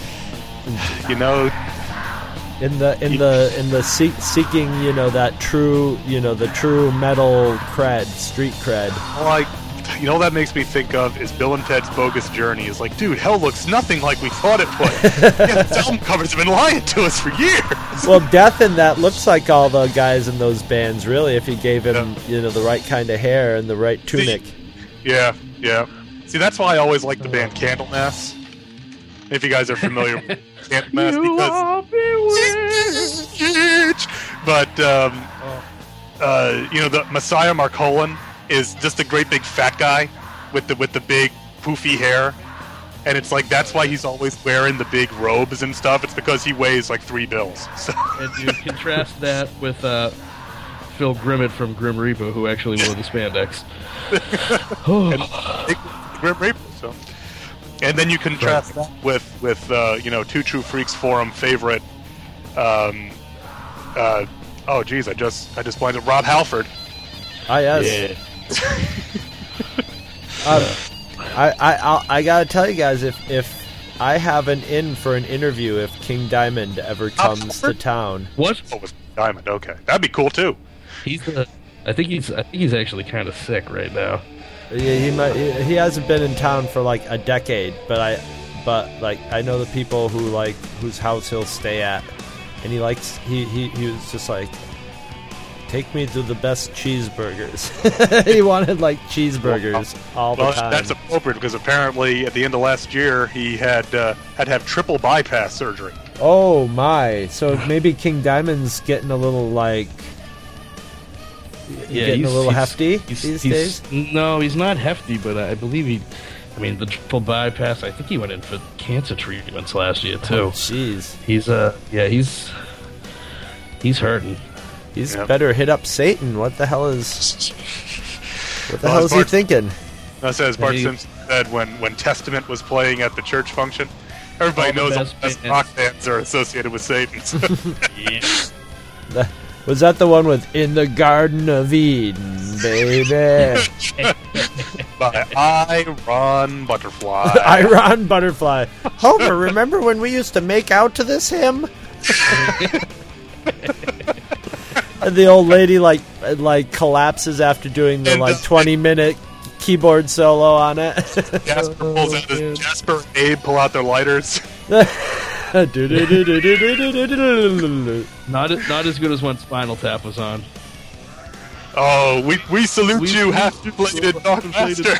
you know, in the in the in the seek, seeking, you know, that true, you know, the true metal cred, street cred. like you know, that makes me think of is Bill and Ted's Bogus Journey. Is like, dude, hell looks nothing like we thought it would. Yeah, the album covers have been lying to us for years. Well, Death in that looks like all the guys in those bands, really, if you gave him, Yeah. you know, the right kind of hair and the right tunic. Yeah, yeah. See, that's why I always like the band Candlemass. If you guys are familiar with Candlemass, because but um, uh, you know, the Messiah Marcolin is just a great big fat guy with the with the big poofy hair, and it's like that's why he's always wearing the big robes and stuff. It's because he weighs like three bills. So And you contrast that with uh, Phil Grimmett from Grim Reaper, who actually wore the spandex. Grim Reaper. So, and then you contrast that with with uh, you know, Two True Freaks forum favorite. Um, uh, oh geez, I just I just blanked. Rob Halford. Ah, yes. Um, I, I, I'll, I gotta tell you guys, if if I have an in for an interview, if King Diamond ever comes to town, What? Oh, with Diamond. Okay, that'd be cool too. He's uh, I think he's I think he's actually kind of sick right now. yeah, he might. He, he hasn't been in town for like a decade, but I, but like I know the people who like whose house he'll stay at, and he likes. He he, he was just like, take me to the best cheeseburgers. He wanted like cheeseburgers all the Well, time. that's appropriate because apparently at the end of last year he had uh, had to have triple bypass surgery. Oh my! So maybe King Diamond's getting a little like, getting a little hefty he's- these he's- days. No, he's not hefty, but I believe he. I mean, the triple bypass. I think he went in for cancer treatments last year Oh, too. jeez, He's uh, yeah, he's he's hurting. he's Yep. better hit up Satan. What the hell is? What the Well, hell as is he Bart- thinking? That's as Bart He- Simpson said when when Testament was playing at the church function. Everybody All the knows all best the best bands. rock bands are associated with Satan. Yeah. The- was that the one with "In the Garden of Eden," baby? By Iron Butterfly. Iron Butterfly. Homer, remember when we used to make out to this hymn? And the old lady like like collapses after doing the And like the- twenty minute keyboard solo on it. Jasper pulls out his, Jasper and Abe pull out their lighters. Not as- not as good as when Spinal Tap was on. Oh, we we salute We- you, we- half-bladed Dark Master.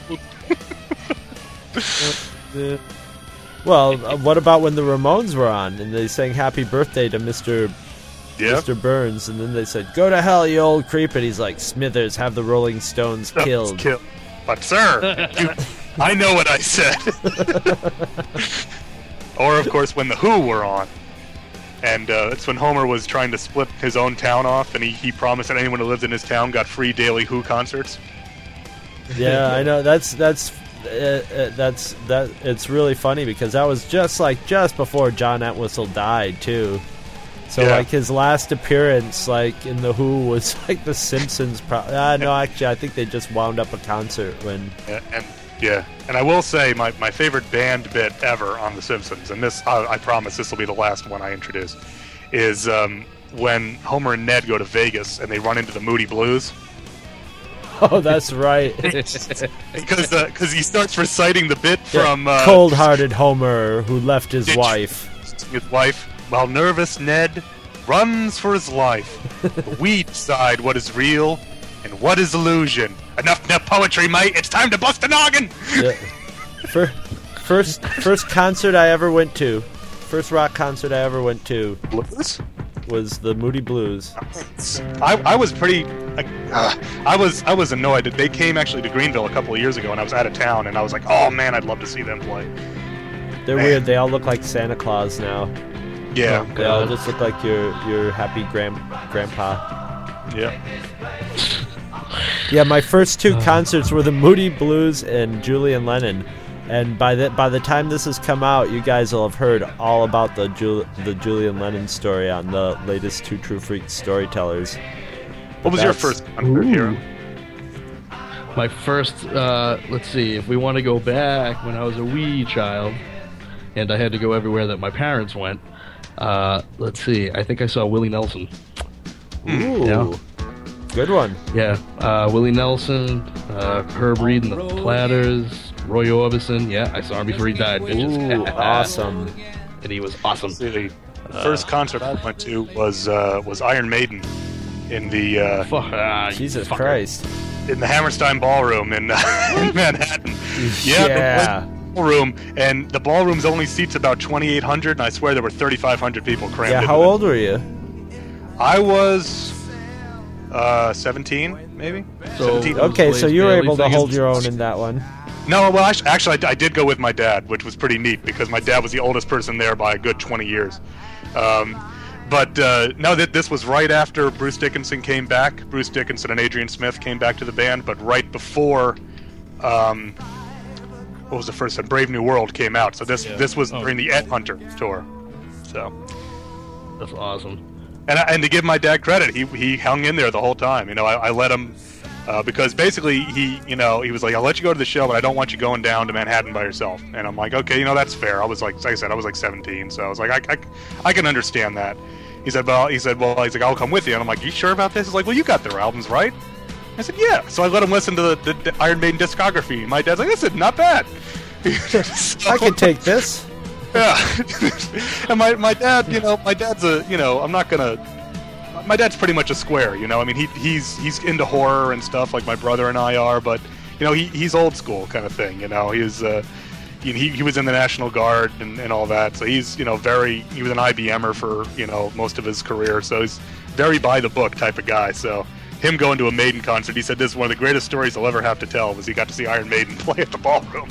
Well, uh, what about when the Ramones were on and they sang "Happy Birthday" to Mister Yeah. Mister Burns, and then they said, "Go to hell, you old creep," and he's like, "Smithers, have the Rolling Stones killed." Killed. But sir, you, I know what I said. Or of course when the Who were on, And uh, it's when Homer was trying to split his own town off, and he, he promised that anyone who lived in his town got free daily Who concerts. Yeah, I know. That's that's uh, uh, that's that. It's really funny because that was just like just before John Entwistle died too. So Yeah. like his last appearance, like in the Who, was like the Simpsons. Pro- uh, no, actually, I think they just wound up a concert when. Yeah, and yeah, and I will say my, my favorite band bit ever on The Simpsons, and this I, I promise this will be the last one I introduce, is um, when Homer and Ned go to Vegas and they run into the Moody Blues. Oh, that's right. Because because he starts reciting the bit from uh, Cold-hearted Homer who left his Did you- wife. his wife, while nervous Ned runs for his life. But we decide what is real and what is illusion. Enough, enough poetry, mate. It's time to bust a noggin. Yeah. Fir- First, first concert I ever went to, first rock concert I ever went to Blues? was the Moody Blues. I, I was pretty. Uh, I was I was annoyed. They came actually to Greenville a couple of years ago, and I was out of town, and I was like, oh man, I'd love to see them play. They're Man. weird. They all look like Santa Claus now. Yeah, They all just look like your your happy grand grandpa. yeah. Yeah, my first two concerts were the Moody Blues and Julian Lennon, and by the by the time this has come out, you guys will have heard all about the Ju- the Julian Lennon story on the latest Two True Freaks Storytellers. What was your That's- first concert, Hero? My first, uh, let's see, if we want to go back when I was a wee child, and I had to go everywhere that my parents went. Uh, let's see, I think I saw Willie Nelson. Ooh, Yeah. good one. Yeah, uh, Willie Nelson, uh, Herb Reed and the Platters, Roy Orbison. Yeah, I saw him before he died. bitches. Ooh, awesome. And he was awesome. The first concert I went to was uh, was Iron Maiden in the uh, Fuck, ah, you Jesus fucker. Christ. in the Hammerstein Ballroom in, uh, in Manhattan. Yeah, Yeah. the ballroom, and the ballroom's only seats about twenty-eight hundred, and I swear there were thirty-five hundred people crammed. Yeah, into how it. old were you? I was uh, seventeen, maybe. So- seventeen. Okay, so you were Bailey able to thing hold is- your own in that one. No, well, actually, actually I, I did go with my dad, which was pretty neat because my dad was the oldest person there by a good twenty years. Um, but uh, no, that this was right after Bruce Dickinson came back. Bruce Dickinson and Adrian Smith came back to the band, but right before, um, what was the first one? Brave New World came out. So this Yeah. this was Oh. during the Ed Hunter tour. So, That's awesome. and I- and to give my dad credit, he he hung in there the whole time. You know, I, I let him. Uh, because basically he, you know, he was like, I'll let you go to the show, but I don't want you going down to Manhattan by yourself. And I'm like, okay, you know, that's fair. I was like, like I said, I was like seventeen, so I was like, I, I, I can understand that. He said, well, he said, well, he's like, I'll come with you. And I'm like, you sure about this? He's like, well, you got their albums, right? I said, yeah. So I let him listen to the, the, the Iron Maiden discography. My dad's like, listen, not bad. So- I could take this. yeah. And my, my dad, you know, my dad's a, you know, I'm not gonna. My dad's pretty much a square, you know. I mean, he he's he's into horror and stuff like my brother and I are, but you know, he he's old school kind of thing. You know, he's uh, he he was in the National Guard and, and all that, so he's you know very he was an I B M er for you know most of his career, so he's very by the book type of guy. So him going to a Maiden concert, he said this is one of the greatest stories he'll ever have to tell was he got to see Iron Maiden play at the ballroom.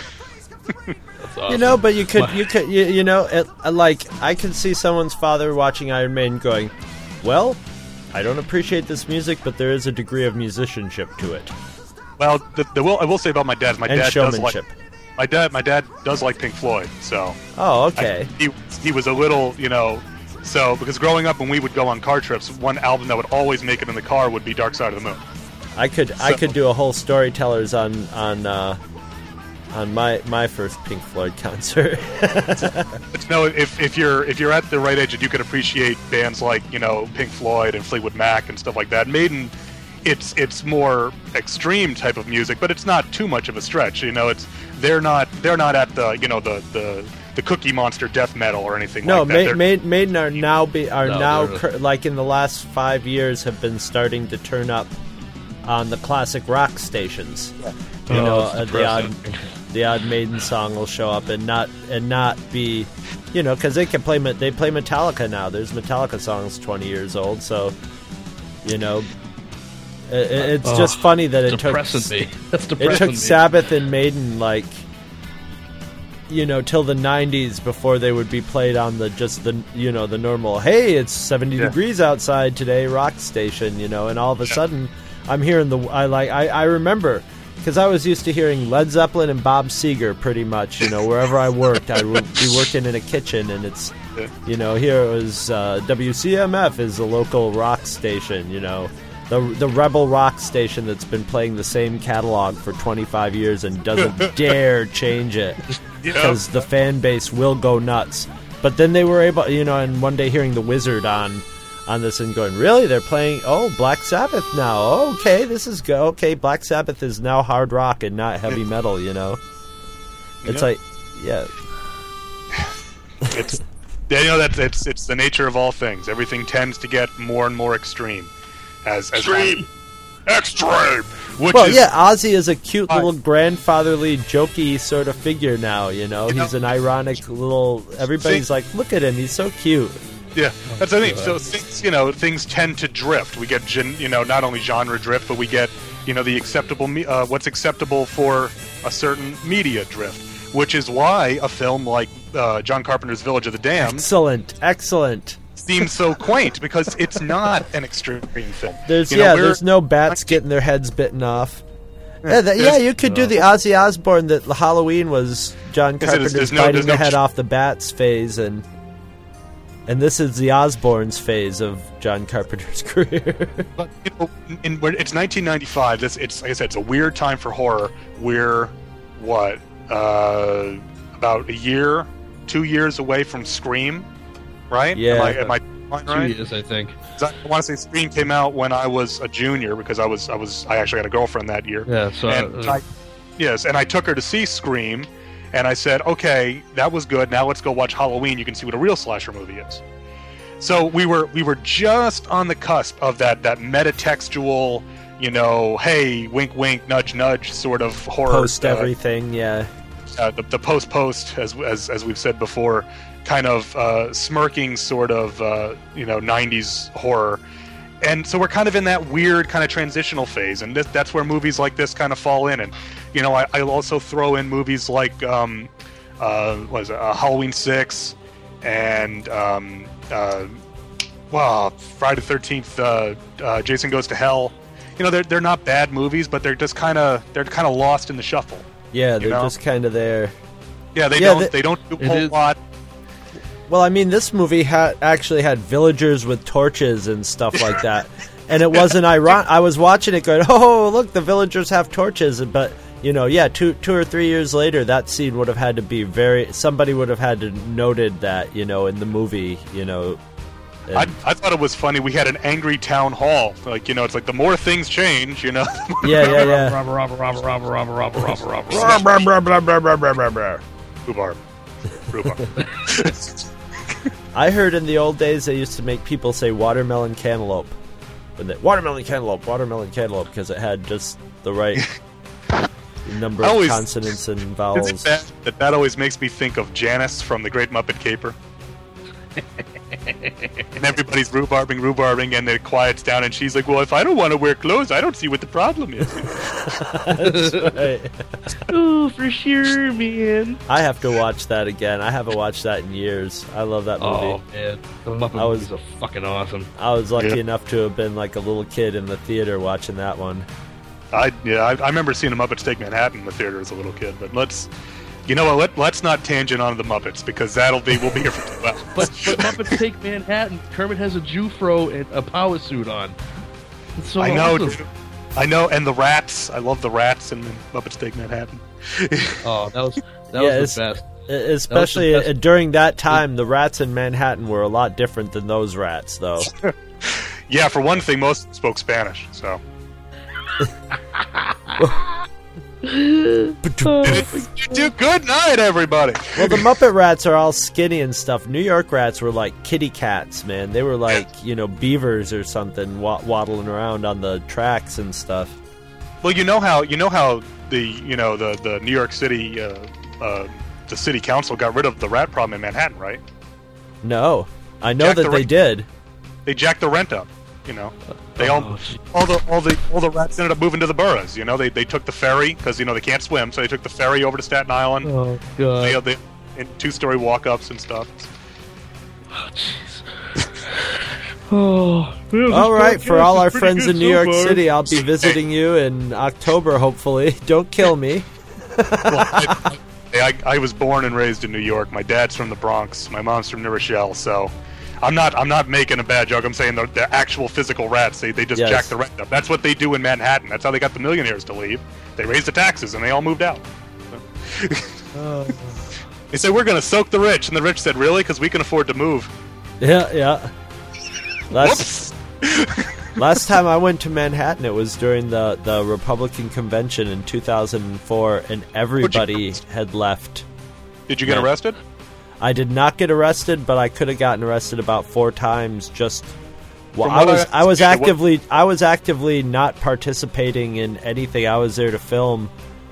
That's awesome. You know, but you could, My- you could, you, you know, it, like I can see someone's father watching Iron Maiden going, "Well, I don't appreciate this music, but there is a degree of musicianship to it Well, the, the will I will say about my dad is my and dad does like showmanship." my dad my dad does like Pink Floyd, so. Oh, I- okay. he he was a little, you know, so because growing up when we would go on car trips, one album that would always make it in the car would be Dark Side of the Moon. I could, I So- could do a whole storytellers on on uh, on my my first Pink Floyd concert. But no, if if you're if you're at the right age and you can appreciate bands like you know Pink Floyd and Fleetwood Mac and stuff like that, Maiden, it's it's more extreme type of music, but it's not too much of a stretch. You know, it's they're not they're not at the you know the the, the Cookie Monster death metal or anything No, like that. Ma- They're- Ma- Maiden are now be are No, now they're- cur- like in the last five years have been starting to turn up on the classic rock stations. You Oh, know, it's uh, the odd depressing. the odd Maiden song will show up and not and not be, you know, because they can play Me- they play Metallica now. There's Metallica songs twenty years old, so you know, it, it's Oh, just funny that it took depressing me. That's it depressing took me. Sabbath and Maiden like you know, till the nineties before they would be played on the just the you know the normal. Hey, it's seventy Yeah. degrees outside today, rock station. You know, and all of a Yeah. sudden, I'm hearing the I like I, I remember. Because I was used to hearing Led Zeppelin and Bob Seger pretty much, you know, wherever I worked. I would be working in a kitchen, and it's, you know, here it was uh, W C M F is the local rock station, you know, the the rebel rock station that's been playing the same catalog for twenty-five years and doesn't dare change it because the fan base will go nuts. But then they were able, you know, and one day hearing The Wizard on... on this and going, really? They're playing, oh, Black Sabbath now. Oh, okay, this is go. Okay, Black Sabbath is now hard rock and not heavy metal, you know? It's Yeah. like, yeah. It's yeah, you know that's it's it's the nature of all things. Everything tends to get more and more extreme. As, as Extreme! Extreme! Which Well, is, yeah, Ozzy is a cute Uh, little grandfatherly, jokey sort of figure now, you know? You He's know- an ironic little... Everybody's See- like, look at him, he's so cute. Yeah, that's the thing. So things, you know, things tend to drift. We get, gen, you know, not only genre drift, but we get, you know, the acceptable, me- uh, what's acceptable for a certain media drift. Which is why a film like uh, John Carpenter's Village of the Damned Excellent, excellent. seems so quaint because it's not an extreme film. There's You know, yeah, we're- there's no bats getting their heads bitten off. Yeah, that, yeah, There's- you could do the Ozzy Osbourne that Halloween was John Yes, it is. Carpenter's There's no- biting there's the no head ch- off the bats phase, and and this is the Osbournes phase of John Carpenter's career. But you know, in, in, it's nineteen ninety-five. This, it's like I said, it's a weird time for horror. We're what uh, about a year, two years away from Scream, right? Yeah. Am I, am I fine, Two right? years, I think. 'Cause I want to say Scream came out when I was a junior because I was I was I actually had a girlfriend that year. Yeah, so And uh, I, yes, and I took her to see Scream, and I said, okay, that was good. Now let's go watch Halloween. You can see what a real slasher movie is. So we were we were just on the cusp of that that metatextual, you know, hey, wink, wink, nudge, nudge, sort of horror. Post uh, everything, yeah. uh, the, the post post as, as as we've said before, kind of uh, smirking sort of uh, you know nineties horror. And so we're kind of in that weird kind of transitional phase, and this, that's where movies like this kind of fall in. And you know, I, I'll also throw in movies like um, uh, what is it, uh, Halloween Six, and um, uh, well, Friday the thirteenth, uh, uh, Jason Goes to Hell. You know, they're they're not bad movies, but they're just kind of they're kind of lost in the shuffle. Yeah, they're know? just kind of there. Yeah, they Yeah, don't the- they don't do a It whole is- lot. Well, I mean, this movie had actually had villagers with torches and stuff like that, and it wasn't ironic. I was watching it, going, "Oh, look, the villagers have torches!" But you know, yeah, two two or three years later, that scene would have had to be very. Somebody would have had to noted that, you know, in the movie, you know. and- I, I thought it was funny. We had an angry town hall. Like, you know, it's like the more things change, you know. the more- yeah, yeah, yeah. Robber, robber, robber, robber, robber, robber, robber, robber. Blah, blah, blah, blah, blah, blah, blah, blah. Rhubarb. Rhubarb. I heard in the old days they used to make people say watermelon cantaloupe. When they, watermelon cantaloupe, watermelon cantaloupe, because it had just the right number I of always- consonants and Is it vowels. bad that that always makes me think of Janice from The Great Muppet Caper? And everybody's rhubarbing, rhubarbing, and it quiets down, and she's like, well, if I don't want to wear clothes, I don't see what the problem is. That's right. Oh, for sure, man. I have to watch that again. I haven't watched that in years. I love that movie. Oh man, the Muppet I was- movies are fucking awesome. I was lucky Yeah. enough to have been like a little kid in the theater watching that one. I yeah, I, I remember seeing the Muppets Take Manhattan in the theater as a little kid, but let's, you know what, let, let's not tangent on the Muppets, because that'll be, we'll be here for two hours. But, but Muppets Take Manhattan, Kermit has a Jufro and a power suit on. It's so I know, awesome. dude. I know, and the rats. I love the rats in Muppets Take Manhattan. Oh, that was that Yeah, was it's- the best. E- Especially best- uh, during that time, the rats in Manhattan were a lot different than those rats, though. Yeah, for one thing, most spoke Spanish, so. You do good night, everybody. Well, the Muppet rats are all skinny and stuff. New York rats were like kitty cats, man. They were like, you know, beavers or something wa- waddling around on the tracks and stuff. Well, you know how you know how the you know the the New York City uh, uh, the city council got rid of the rat problem in Manhattan, right? No, I know Jack that the they Rip- did. They jacked the rent up, you know. They Oh, all, gee. all the all the all the rats ended up moving to the boroughs. You know, they they took the ferry because you know they can't swim, so they took the ferry over to Staten Island. Oh They, god. they in two-story walk-ups and stuff. Oh jeez. Oh. yeah, All this right, for podcast all is our pretty friends good in New so York far. City, I'll be visiting you in October, hopefully. Don't kill me. Well, I, I, I was born and raised in New York. My dad's from the Bronx. My mom's from New Rochelle. So, I'm not I'm not making a bad joke. I'm saying the, the actual physical rats. They they just Yes. jack the rent up. That's what they do in Manhattan. That's how they got the millionaires to leave. They raised the taxes and they all moved out. They said we're going to soak the rich, and the rich said, "Really? Because we can afford to move." Yeah, yeah. Last, Whoops. last time I went to Manhattan, it was during the, the Republican convention in two thousand four, and everybody had left. Did you get Yeah. arrested? I did not get arrested, but I could have gotten arrested about four times. Just well, From I what I was I was understand, what- actively I was actively not participating in anything. I was there to film,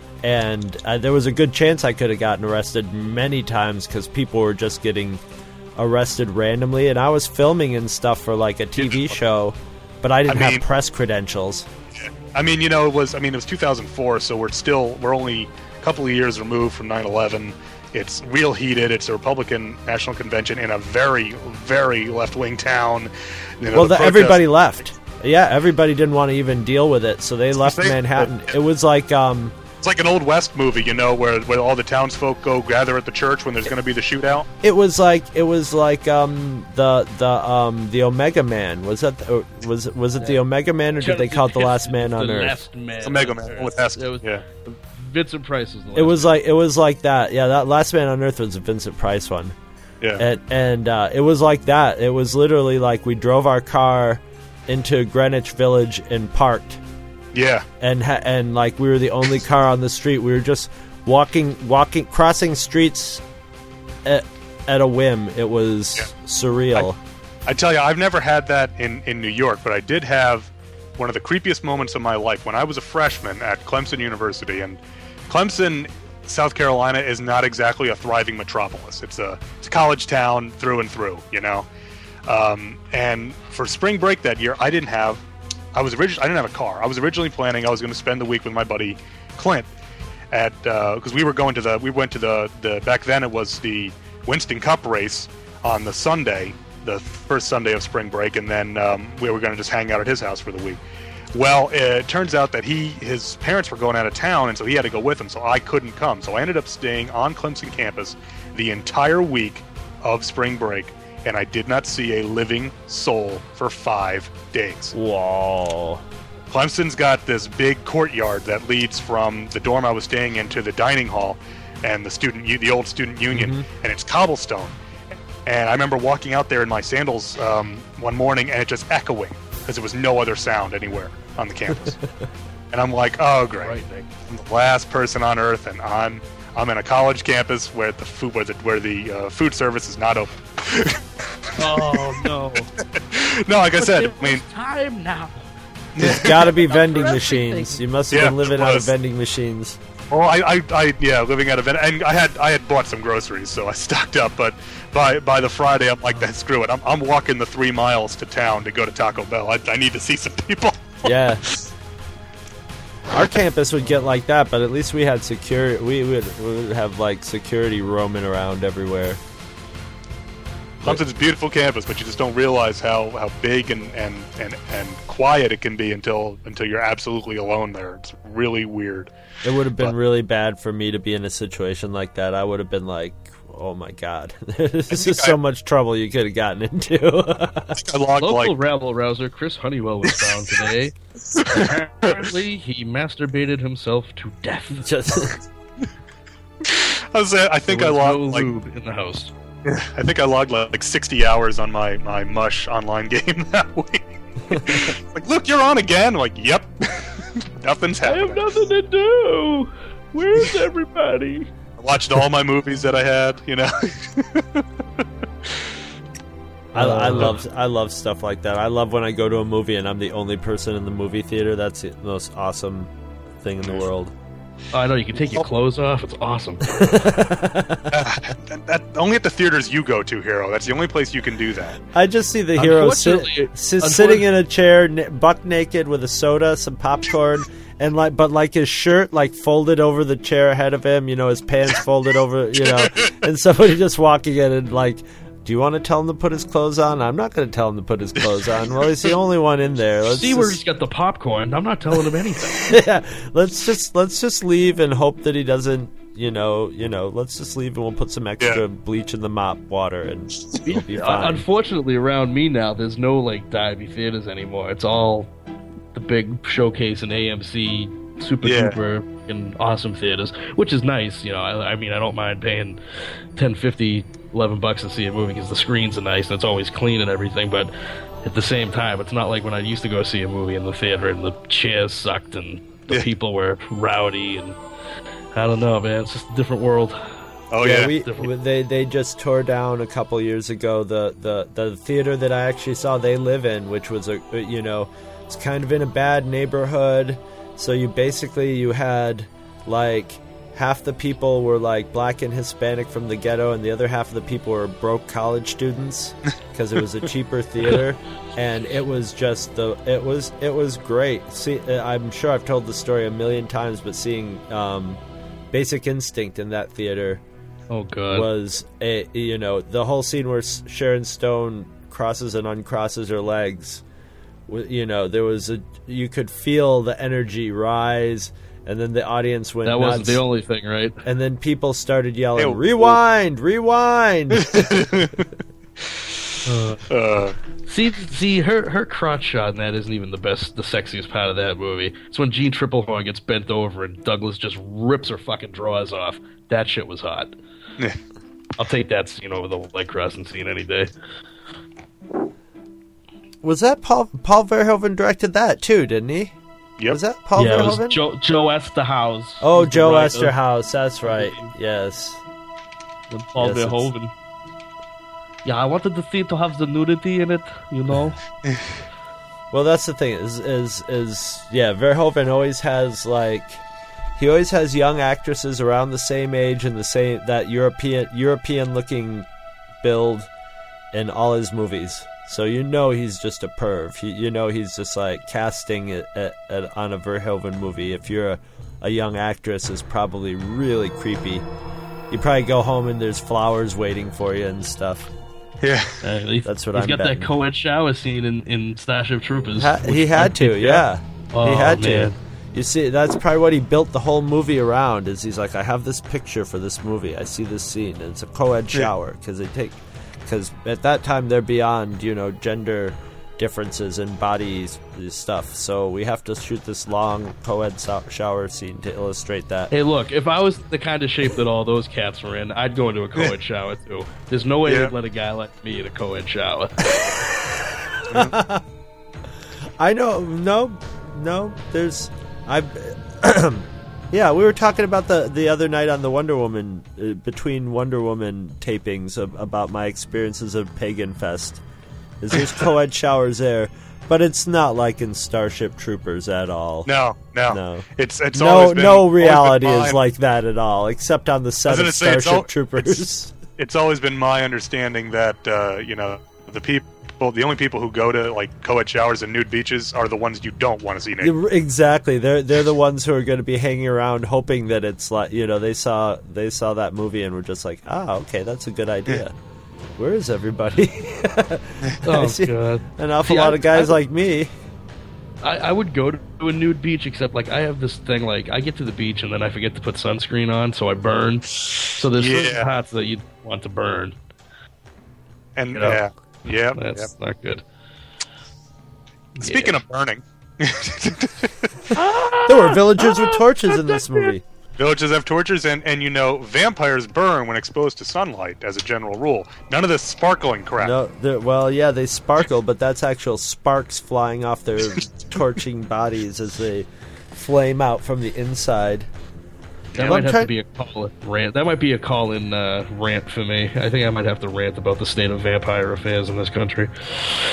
and uh, there was a good chance I could have gotten arrested many times because people were just getting arrested randomly, and I was filming and stuff for like a T V show, but I didn't I mean- have press credentials. I mean, you know, it was I mean, it was two thousand four, so we're still we're only a couple of years removed from nine eleven. It's real heated. It's a Republican National Convention in a very, very left-wing town. You know, Well, the the, protest- everybody left. Yeah, everybody didn't want to even deal with it, so they left They- Manhattan. It was like um. It's like an old West movie, you know, where where all the townsfolk go gather at the church when there's going to be the shootout. It was like it was like um the the um the Omega Man. Was that the, was was it the Omega Man, or did they call it the Last Man on the Earth? Last man Omega on Man Earth. with Heston. It was, Yeah. Vincent Price was the last It was man. like it was like that. Yeah, that Last Man on Earth was a Vincent Price one, Yeah. and and uh, it was like that. It was literally like we drove our car into Greenwich Village and parked, yeah. and ha- and like we were the only car on the street. We were just walking, walking, crossing streets at, at a whim. It was Yeah. surreal. I tell you, I've never had that in, in New York, but I did have one of the creepiest moments of my life when I was a freshman at Clemson University. And Clemson, South Carolina, is not exactly a thriving metropolis. It's a, it's a college town through and through, you know. Um, and for spring break that year, I didn't have, I was origi- I didn't have a car. I was originally planning I was going to spend the week with my buddy Clint at because we were going to the we went to the the back then it was the Winston Cup race on the Sunday, the first Sunday of spring break, and then um, we were going to just hang out at his house for the week. Well, it turns out that he his parents were going out of town, and so he had to go with them, so I couldn't come. So I ended up staying on Clemson campus the entire week of spring break, and I did not see a living soul for five days. Whoa. Clemson's got this big courtyard that leads from the dorm I was staying in to the dining hall and the student, u- the old student union, Mm-hmm. and it's cobblestone. And I remember walking out there in my sandals um, one morning, and it just echoing because there was no other sound anywhere on the campus. And I'm like, oh great, Frightening. I'm the last person on earth, and I'm I'm in a college campus where the food where the where the uh, food service is not open. Oh no! No, like I said, It I mean, was time now. There's got to be vending For machines. You must have Yeah, been living it out of was. vending machines. well, I, I, I, yeah, living out of it, and I had, I had bought some groceries, so I stocked up. But by, by the Friday, I'm like, screw it, I'm, I'm walking the three miles to town to go to Taco Bell. I, I need to see some people. Yeah. Our campus would get like that, but at least we had security. We would, we would have like security roaming around everywhere. Clemson's a beautiful campus, but you just don't realize how, how big and, and, and, and quiet it can be until until you're absolutely alone there. It's really weird. It would have been But- really bad for me to be in a situation like that. I would have been like, "Oh my god, this is think so I- much trouble you could have gotten into." I logged Local like rabble rouser Chris Honeywell was found today. Apparently, he masturbated himself to death. Just I, was, I think I There was logged no like lube in the house. I think I logged like sixty hours on my, my Mush online game that week. Like, look, you're on again. I'm like, yep. Nothing's I happening. have nothing to do. Where's everybody? I watched all my movies that I had, you know. I, I love I love stuff like that. I love when I go to a movie and I'm the only person in the movie theater. That's the most awesome thing in the world. Oh, I know, you can take your clothes off. It's awesome. Uh, that, that, only at the theaters you go to, Hero. That's the only place you can do that. I just see the hero sit, Unfortunately- sit, unfor- sitting in a chair, n- buck naked, with a soda, some popcorn, and like, but like his shirt like folded over the chair ahead of him. You know, his pants folded over. You know, and somebody just walking in and like, do you want to tell him to put his clothes on? I'm not going to tell him to put his clothes on. Well, he's the only one in there. Let's See where just- he's got the popcorn. I'm not telling him anything. yeah, let's just let's just leave and hope that he doesn't. You know, you know. Let's just leave and we'll put some extra Yeah. bleach in the mop water and it'll be Uh, fine. Unfortunately, around me now, there's no like divey theaters anymore. It's all the big showcase and A M C super Yeah. duper and awesome theaters, which is nice. You know, I, I mean, I don't mind paying ten, fifty, eleven bucks to see a movie because the screens are nice and it's always clean and everything. But at the same time, it's not like when I used to go see a movie in the theater and the chairs sucked and the Yeah. people were rowdy and I don't know, man. It's just a different world. Oh yeah, yeah, we, different. they they just tore down a couple years ago the, the, the theater that I actually saw They Live In, which was a you know it's kind of in a bad neighborhood. So you basically you had like half the people were like black and Hispanic from the ghetto, and the other half of the people were broke college students because it was a cheaper theater, and it was just the it was it was great. See, I'm sure I've told the story a million times, but seeing um, Basic Instinct in that theater Oh god. was a you know the whole scene where Sharon Stone crosses and uncrosses her legs. You know, there was a you could feel the energy rise, and then the audience went that nuts. wasn't the only thing, right? And then people started yelling, Hey, "Rewind! Rewind!" uh, See, see, her her crotch shot in that isn't even the best, the sexiest part of that movie. It's when Jean Triplehorn gets bent over and Douglas just rips her fucking drawers off. That shit was hot. yeah. I'll take that scene over the leg crossing scene any day. Was that Paul Paul Verhoeven directed that too? Didn't he? Yep. Was that Paul yeah, it Verhoeven? was Joe, Joe Esterhaus. oh, was the Joe writer Esterhaus. That's right. Yes. with Paul Yes, it's- Verhoeven. Yeah, I wanted the scene to have the nudity in it, you know? Well, that's the thing is is is yeah, Verhoeven always has like he always has young actresses around the same age and the same that European European looking build in all his movies. So you know he's just a perv. He, you know he's just like casting it at, at, on a Verhoeven movie. If you're a, a young actress, is probably really creepy. You probably go home and there's flowers waiting for you and stuff. Yeah. Uh, he, That's what he's I'm got betting. that co-ed shower scene in, in Starship Troopers. Ha- which he had I to, think- yeah. Oh, he had man. to. You see, that's probably what he built the whole movie around. Is he's like, I have this picture for this movie. I see this scene, and it's a co-ed Yeah. shower because they take, because at that time they're beyond you know gender differences and bodies stuff. So we have to shoot this long co-ed so- shower scene to illustrate that. Hey, look, if I was the kind of shape that all those cats were in, I'd go into a co-ed shower, too. There's no way Yeah. they'd let a guy like me in a co-ed shower. I know, no, no. There's, I, yeah. We were talking about the the other night on the Wonder Woman uh, between Wonder Woman tapings ab- about my experiences of Pagan Fest. Is there's co-ed showers there, but it's not like in Starship Troopers at all. No, no, No. It's it's no, always been, no always been reality is mine- like that at all, except on the I set was of gonna say, it's Starship al- Troopers. It's, it's always been my understanding that uh, you know the people, the only people who go to like co-ed showers and nude beaches are the ones you don't want to see naked. Yeah, exactly. They're they're the ones who are going to be hanging around hoping that it's like you know they saw they saw that movie and were just like, ah, okay, that's a good idea. Where is everybody? I Oh, see God. an awful See, lot I- of guys I- like me. I, I would go to a nude beach, except, like, I have this thing, like, I get to the beach and then I forget to put sunscreen on, so I burn. So there's certain Yeah. parts that you want to burn. And You know, yeah, yeah. That's yeah. not good. Speaking Yeah. of burning, There were villagers with torches in this movie. villages have torches, and and you know vampires burn when exposed to sunlight as a general rule. None of this sparkling crap. No, they're- well, yeah, they sparkle, but that's actual sparks flying off their torching bodies as they flame out from the inside. That I'm might have try- to be a call rant. That might be a call in uh, rant for me. I think I might have to rant about the state of vampire affairs in this country.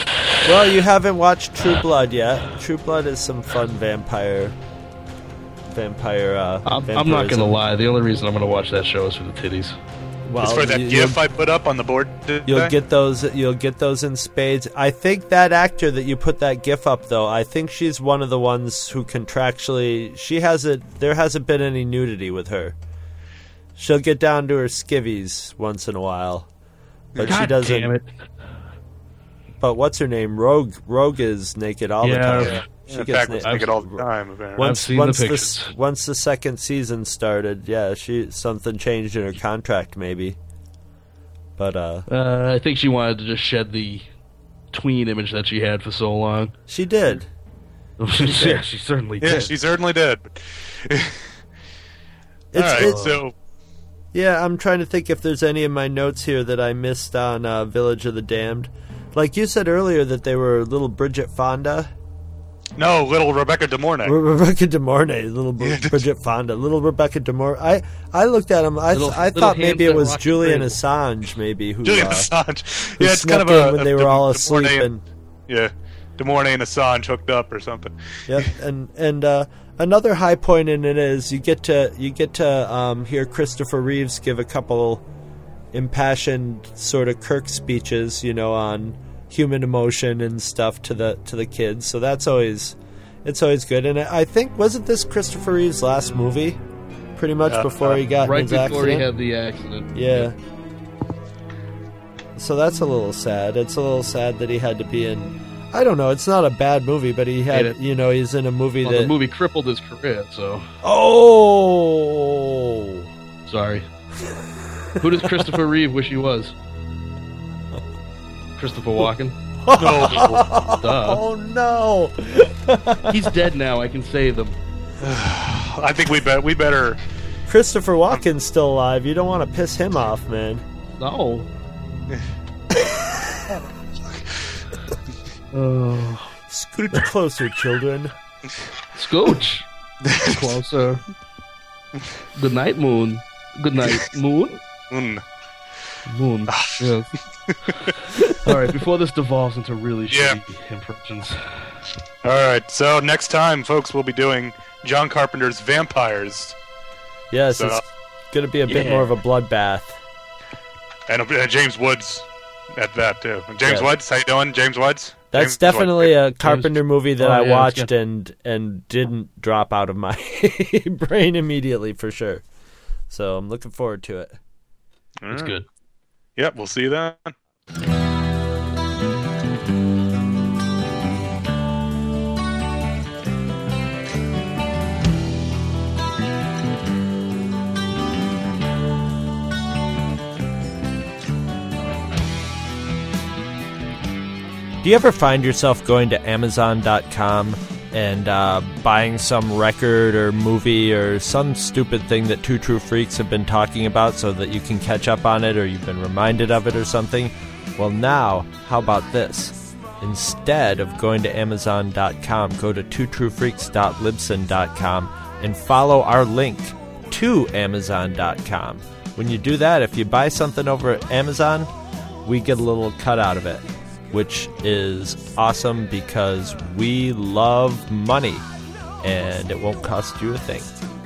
Well, you haven't watched True Blood yet. True Blood is some fun vampire vampire. Uh, I'm, I'm not vampirism. gonna lie. The only reason I'm gonna watch that show is for the titties. Well, It's for that you- GIF you'll- I put up on the board today. You'll get those. You'll get those in spades. I think that actor that you put that GIF up, though, I think she's one of the ones who contractually. She hasn't. There hasn't been any nudity with her. She'll get down to her skivvies once in a while, but God she doesn't. damn it. But what's her name? Rogue. Rogue is naked all Yeah. the time. Yeah. She In gets fact, we na- think it all the time. Apparently. Once, seen once the the, s- pictures. once the second season started, yeah, she something changed in her contract, maybe. But uh, Uh, I think she wanted to just shed the tween image that she had for so long. she did. yeah, she certainly Yeah, did. she certainly did. all It's, right, it's, so Yeah, I'm trying to think if there's any of my notes here that I missed on uh, Village of the Damned. Like you said earlier that they were little Bridget Fonda. no, little Rebecca De Mornay. Re- Rebecca De Mornay, little Br- Bridget Fonda, little Rebecca De Mornay. I, I looked at him. I, Little- I little thought maybe it hands that was rock the Julian cradle. Assange, maybe who, Julian uh, Assange. who Yeah, it's kind snuck of a in when they a were De- all De asleep. Mornay And yeah, De Mornay and Assange hooked up or something. yep, and and uh, another high point in it is you get to you get to um, hear Christopher Reeves give a couple impassioned sort of Kirk speeches, you know, on human emotion and stuff to the to the kids. So that's always it's always good. And I think wasn't this Christopher Reeve's last movie? Pretty much Uh, before uh, he got right in his before he accident. had the accident. Yeah. So that's a little sad. It's a little sad that he had to be in. I don't know. It's not a bad movie, but he had, Hate it. you know, he's in a movie Well, that. the movie crippled his career, so Oh. sorry. Who does Christopher Reeve wish he was? Christopher Walken? Duh. Oh no. He's dead now, I can save him. I think we bet we better. Christopher Walken's still alive. You don't want to piss him off, man. No. Oh. Scoot closer, children. Scooch. Closer. Good night, Moon. Good night, Moon. Mm. Moon. Yes. All right. Before this devolves into really Yeah. shitty impressions. All right, so next time, folks, we'll be doing John Carpenter's Vampires, Yes, So- it's going to be a bit Yeah. more of a bloodbath. and uh, James Woods at that too. James Yeah. Woods, how you doing, James Woods? That's James definitely Woods. a Carpenter movie that Oh, I yeah, watched it's good. and and didn't drop out of my brain immediately for sure. So I'm looking forward to it. It's good. Yep, we'll see you then. Do you ever find yourself going to Amazon dot com and uh, buying some record or movie or some stupid thing that Two True Freaks have been talking about so that you can catch up on it or you've been reminded of it or something? Well, now, how about this? Instead of going to Amazon dot com, go to two true freaks dot libsyn dot com and follow our link to Amazon dot com. When you do that, if you buy something over at Amazon, we get a little cut out of it, which is awesome because we love money and it won't cost you a thing.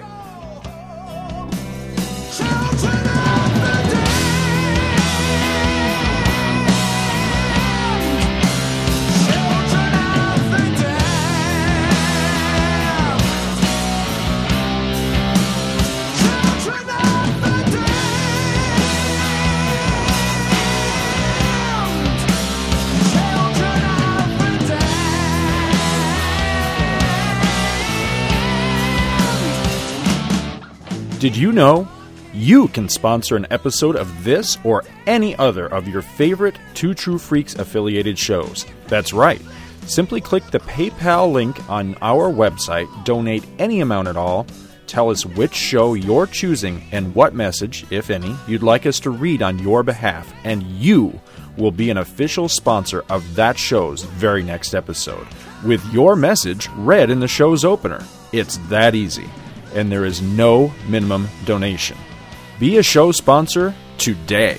Did you know you can sponsor an episode of this or any other of your favorite Two True Freaks affiliated shows? That's right. Simply click the PayPal link on our website, donate any amount at all, tell us which show you're choosing and what message, if any, you'd like us to read on your behalf, and you will be an official sponsor of that show's very next episode, with your message read in the show's opener. It's that easy. And there is no minimum donation. Be a show sponsor today.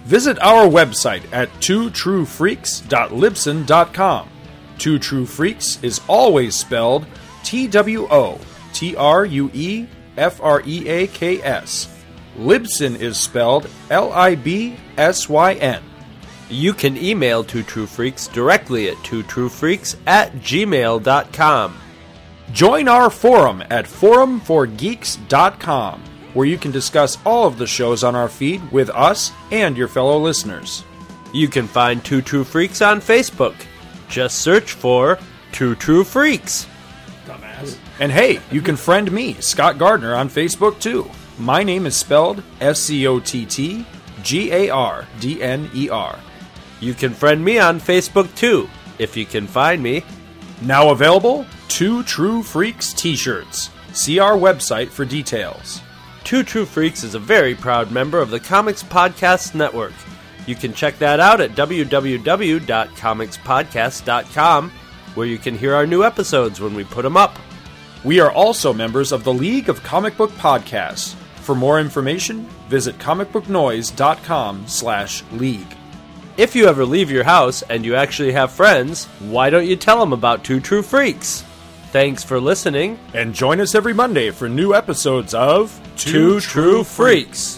Visit our website at two true freaks dot libsyn dot com. Two True Freaks is always spelled T W O T R U E F R E A K S. Libsyn is spelled L I B S Y N. You can email Two True Freaks directly at two true freaks at gmail dot com. Join our forum at forum for geeks dot com, where you can discuss all of the shows on our feed with us and your fellow listeners. You can find Two True Freaks on Facebook. Just search for Two True Freaks. Dumbass. And hey, you can friend me, Scott Gardner, on Facebook too. My name is spelled S C O T T G A R D N E R. You can friend me on Facebook too, if you can find me. Now available, Two True Freaks t-shirts. See our website for details. Two True Freaks is a very proud member of the Comics Podcast Network. You can check that out at w w w dot comics podcast dot com, where you can hear our new episodes when we put them up. We are also members of the League of Comic Book Podcasts. For more information, visit comic book noise dot com slash league. If you ever leave your house and you actually have friends, why don't you tell them about Two True Freaks? Thanks for listening. And join us every Monday for new episodes of Two, Two True Freaks.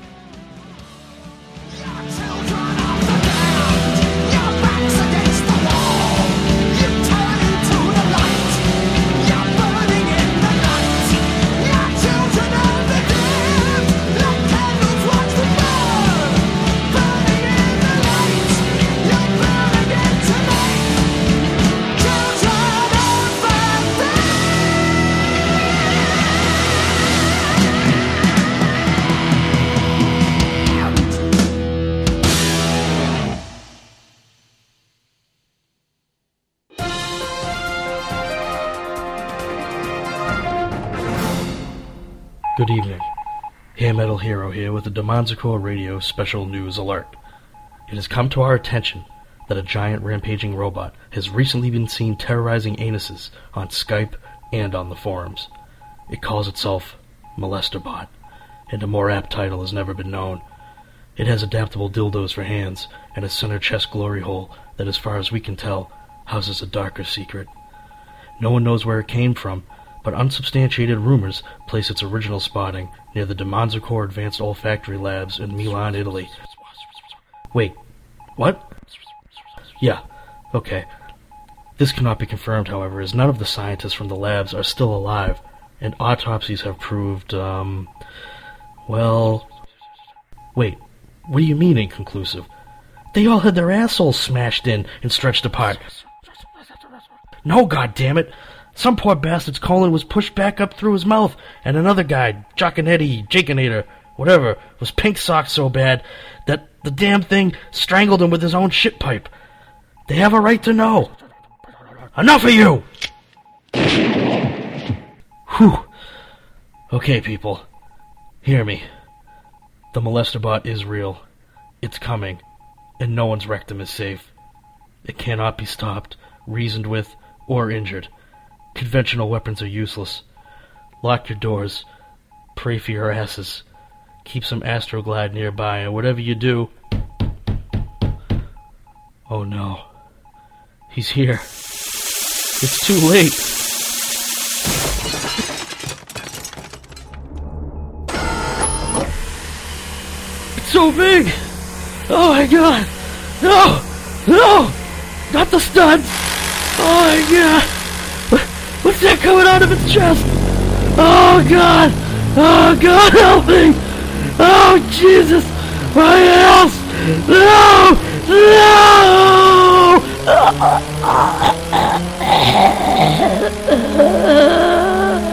Good evening. Hair Metal Hero here with the Demonzicore Radio Special News Alert. It has come to our attention that a giant rampaging robot has recently been seen terrorizing anuses on Skype and on the forums. It calls itself Molesterbot, and a more apt title has never been known. It has adaptable dildos for hands and a center chest glory hole that, as far as we can tell, houses a darker secret. No one knows where it came from, but unsubstantiated rumors place its original spotting near the Demonzicore Advanced Olfactory Labs in Milan, Italy. Wait, what? Yeah, okay. This cannot be confirmed, however, as none of the scientists from the labs are still alive, and autopsies have proved, um, well... Wait, what do you mean inconclusive? They all had their assholes smashed in and stretched apart. No, goddammit! Some poor bastard's colon was pushed back up through his mouth, and another guy, Jockinetti, Jakenator, whatever, was pink socked so bad that the damn thing strangled him with his own shit pipe. They have a right to know. Enough of you! Whew. Okay, people. Hear me. The Molesterbot is real. It's coming, and no one's rectum is safe. It cannot be stopped, reasoned with, or injured. Conventional weapons are useless. Lock your doors. Pray for your asses. Keep some Astroglide nearby, and whatever you do... Oh no. He's here. It's too late. It's so big! Oh my god! No! No! Not the studs! Oh my god! What's that coming out of its chest? Oh god! Oh god, help me! Oh Jesus! My ass! No! No!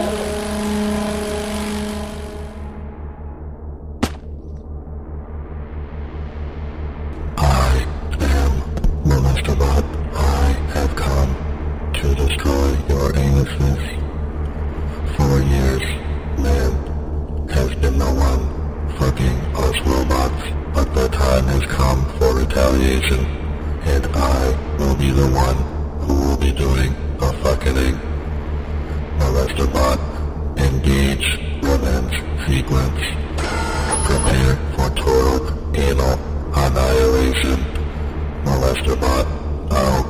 And I will be the one who will be doing the fucking. Molesterbot, engage revenge sequence. Prepare for total anal Annihilation. Molesterbot out.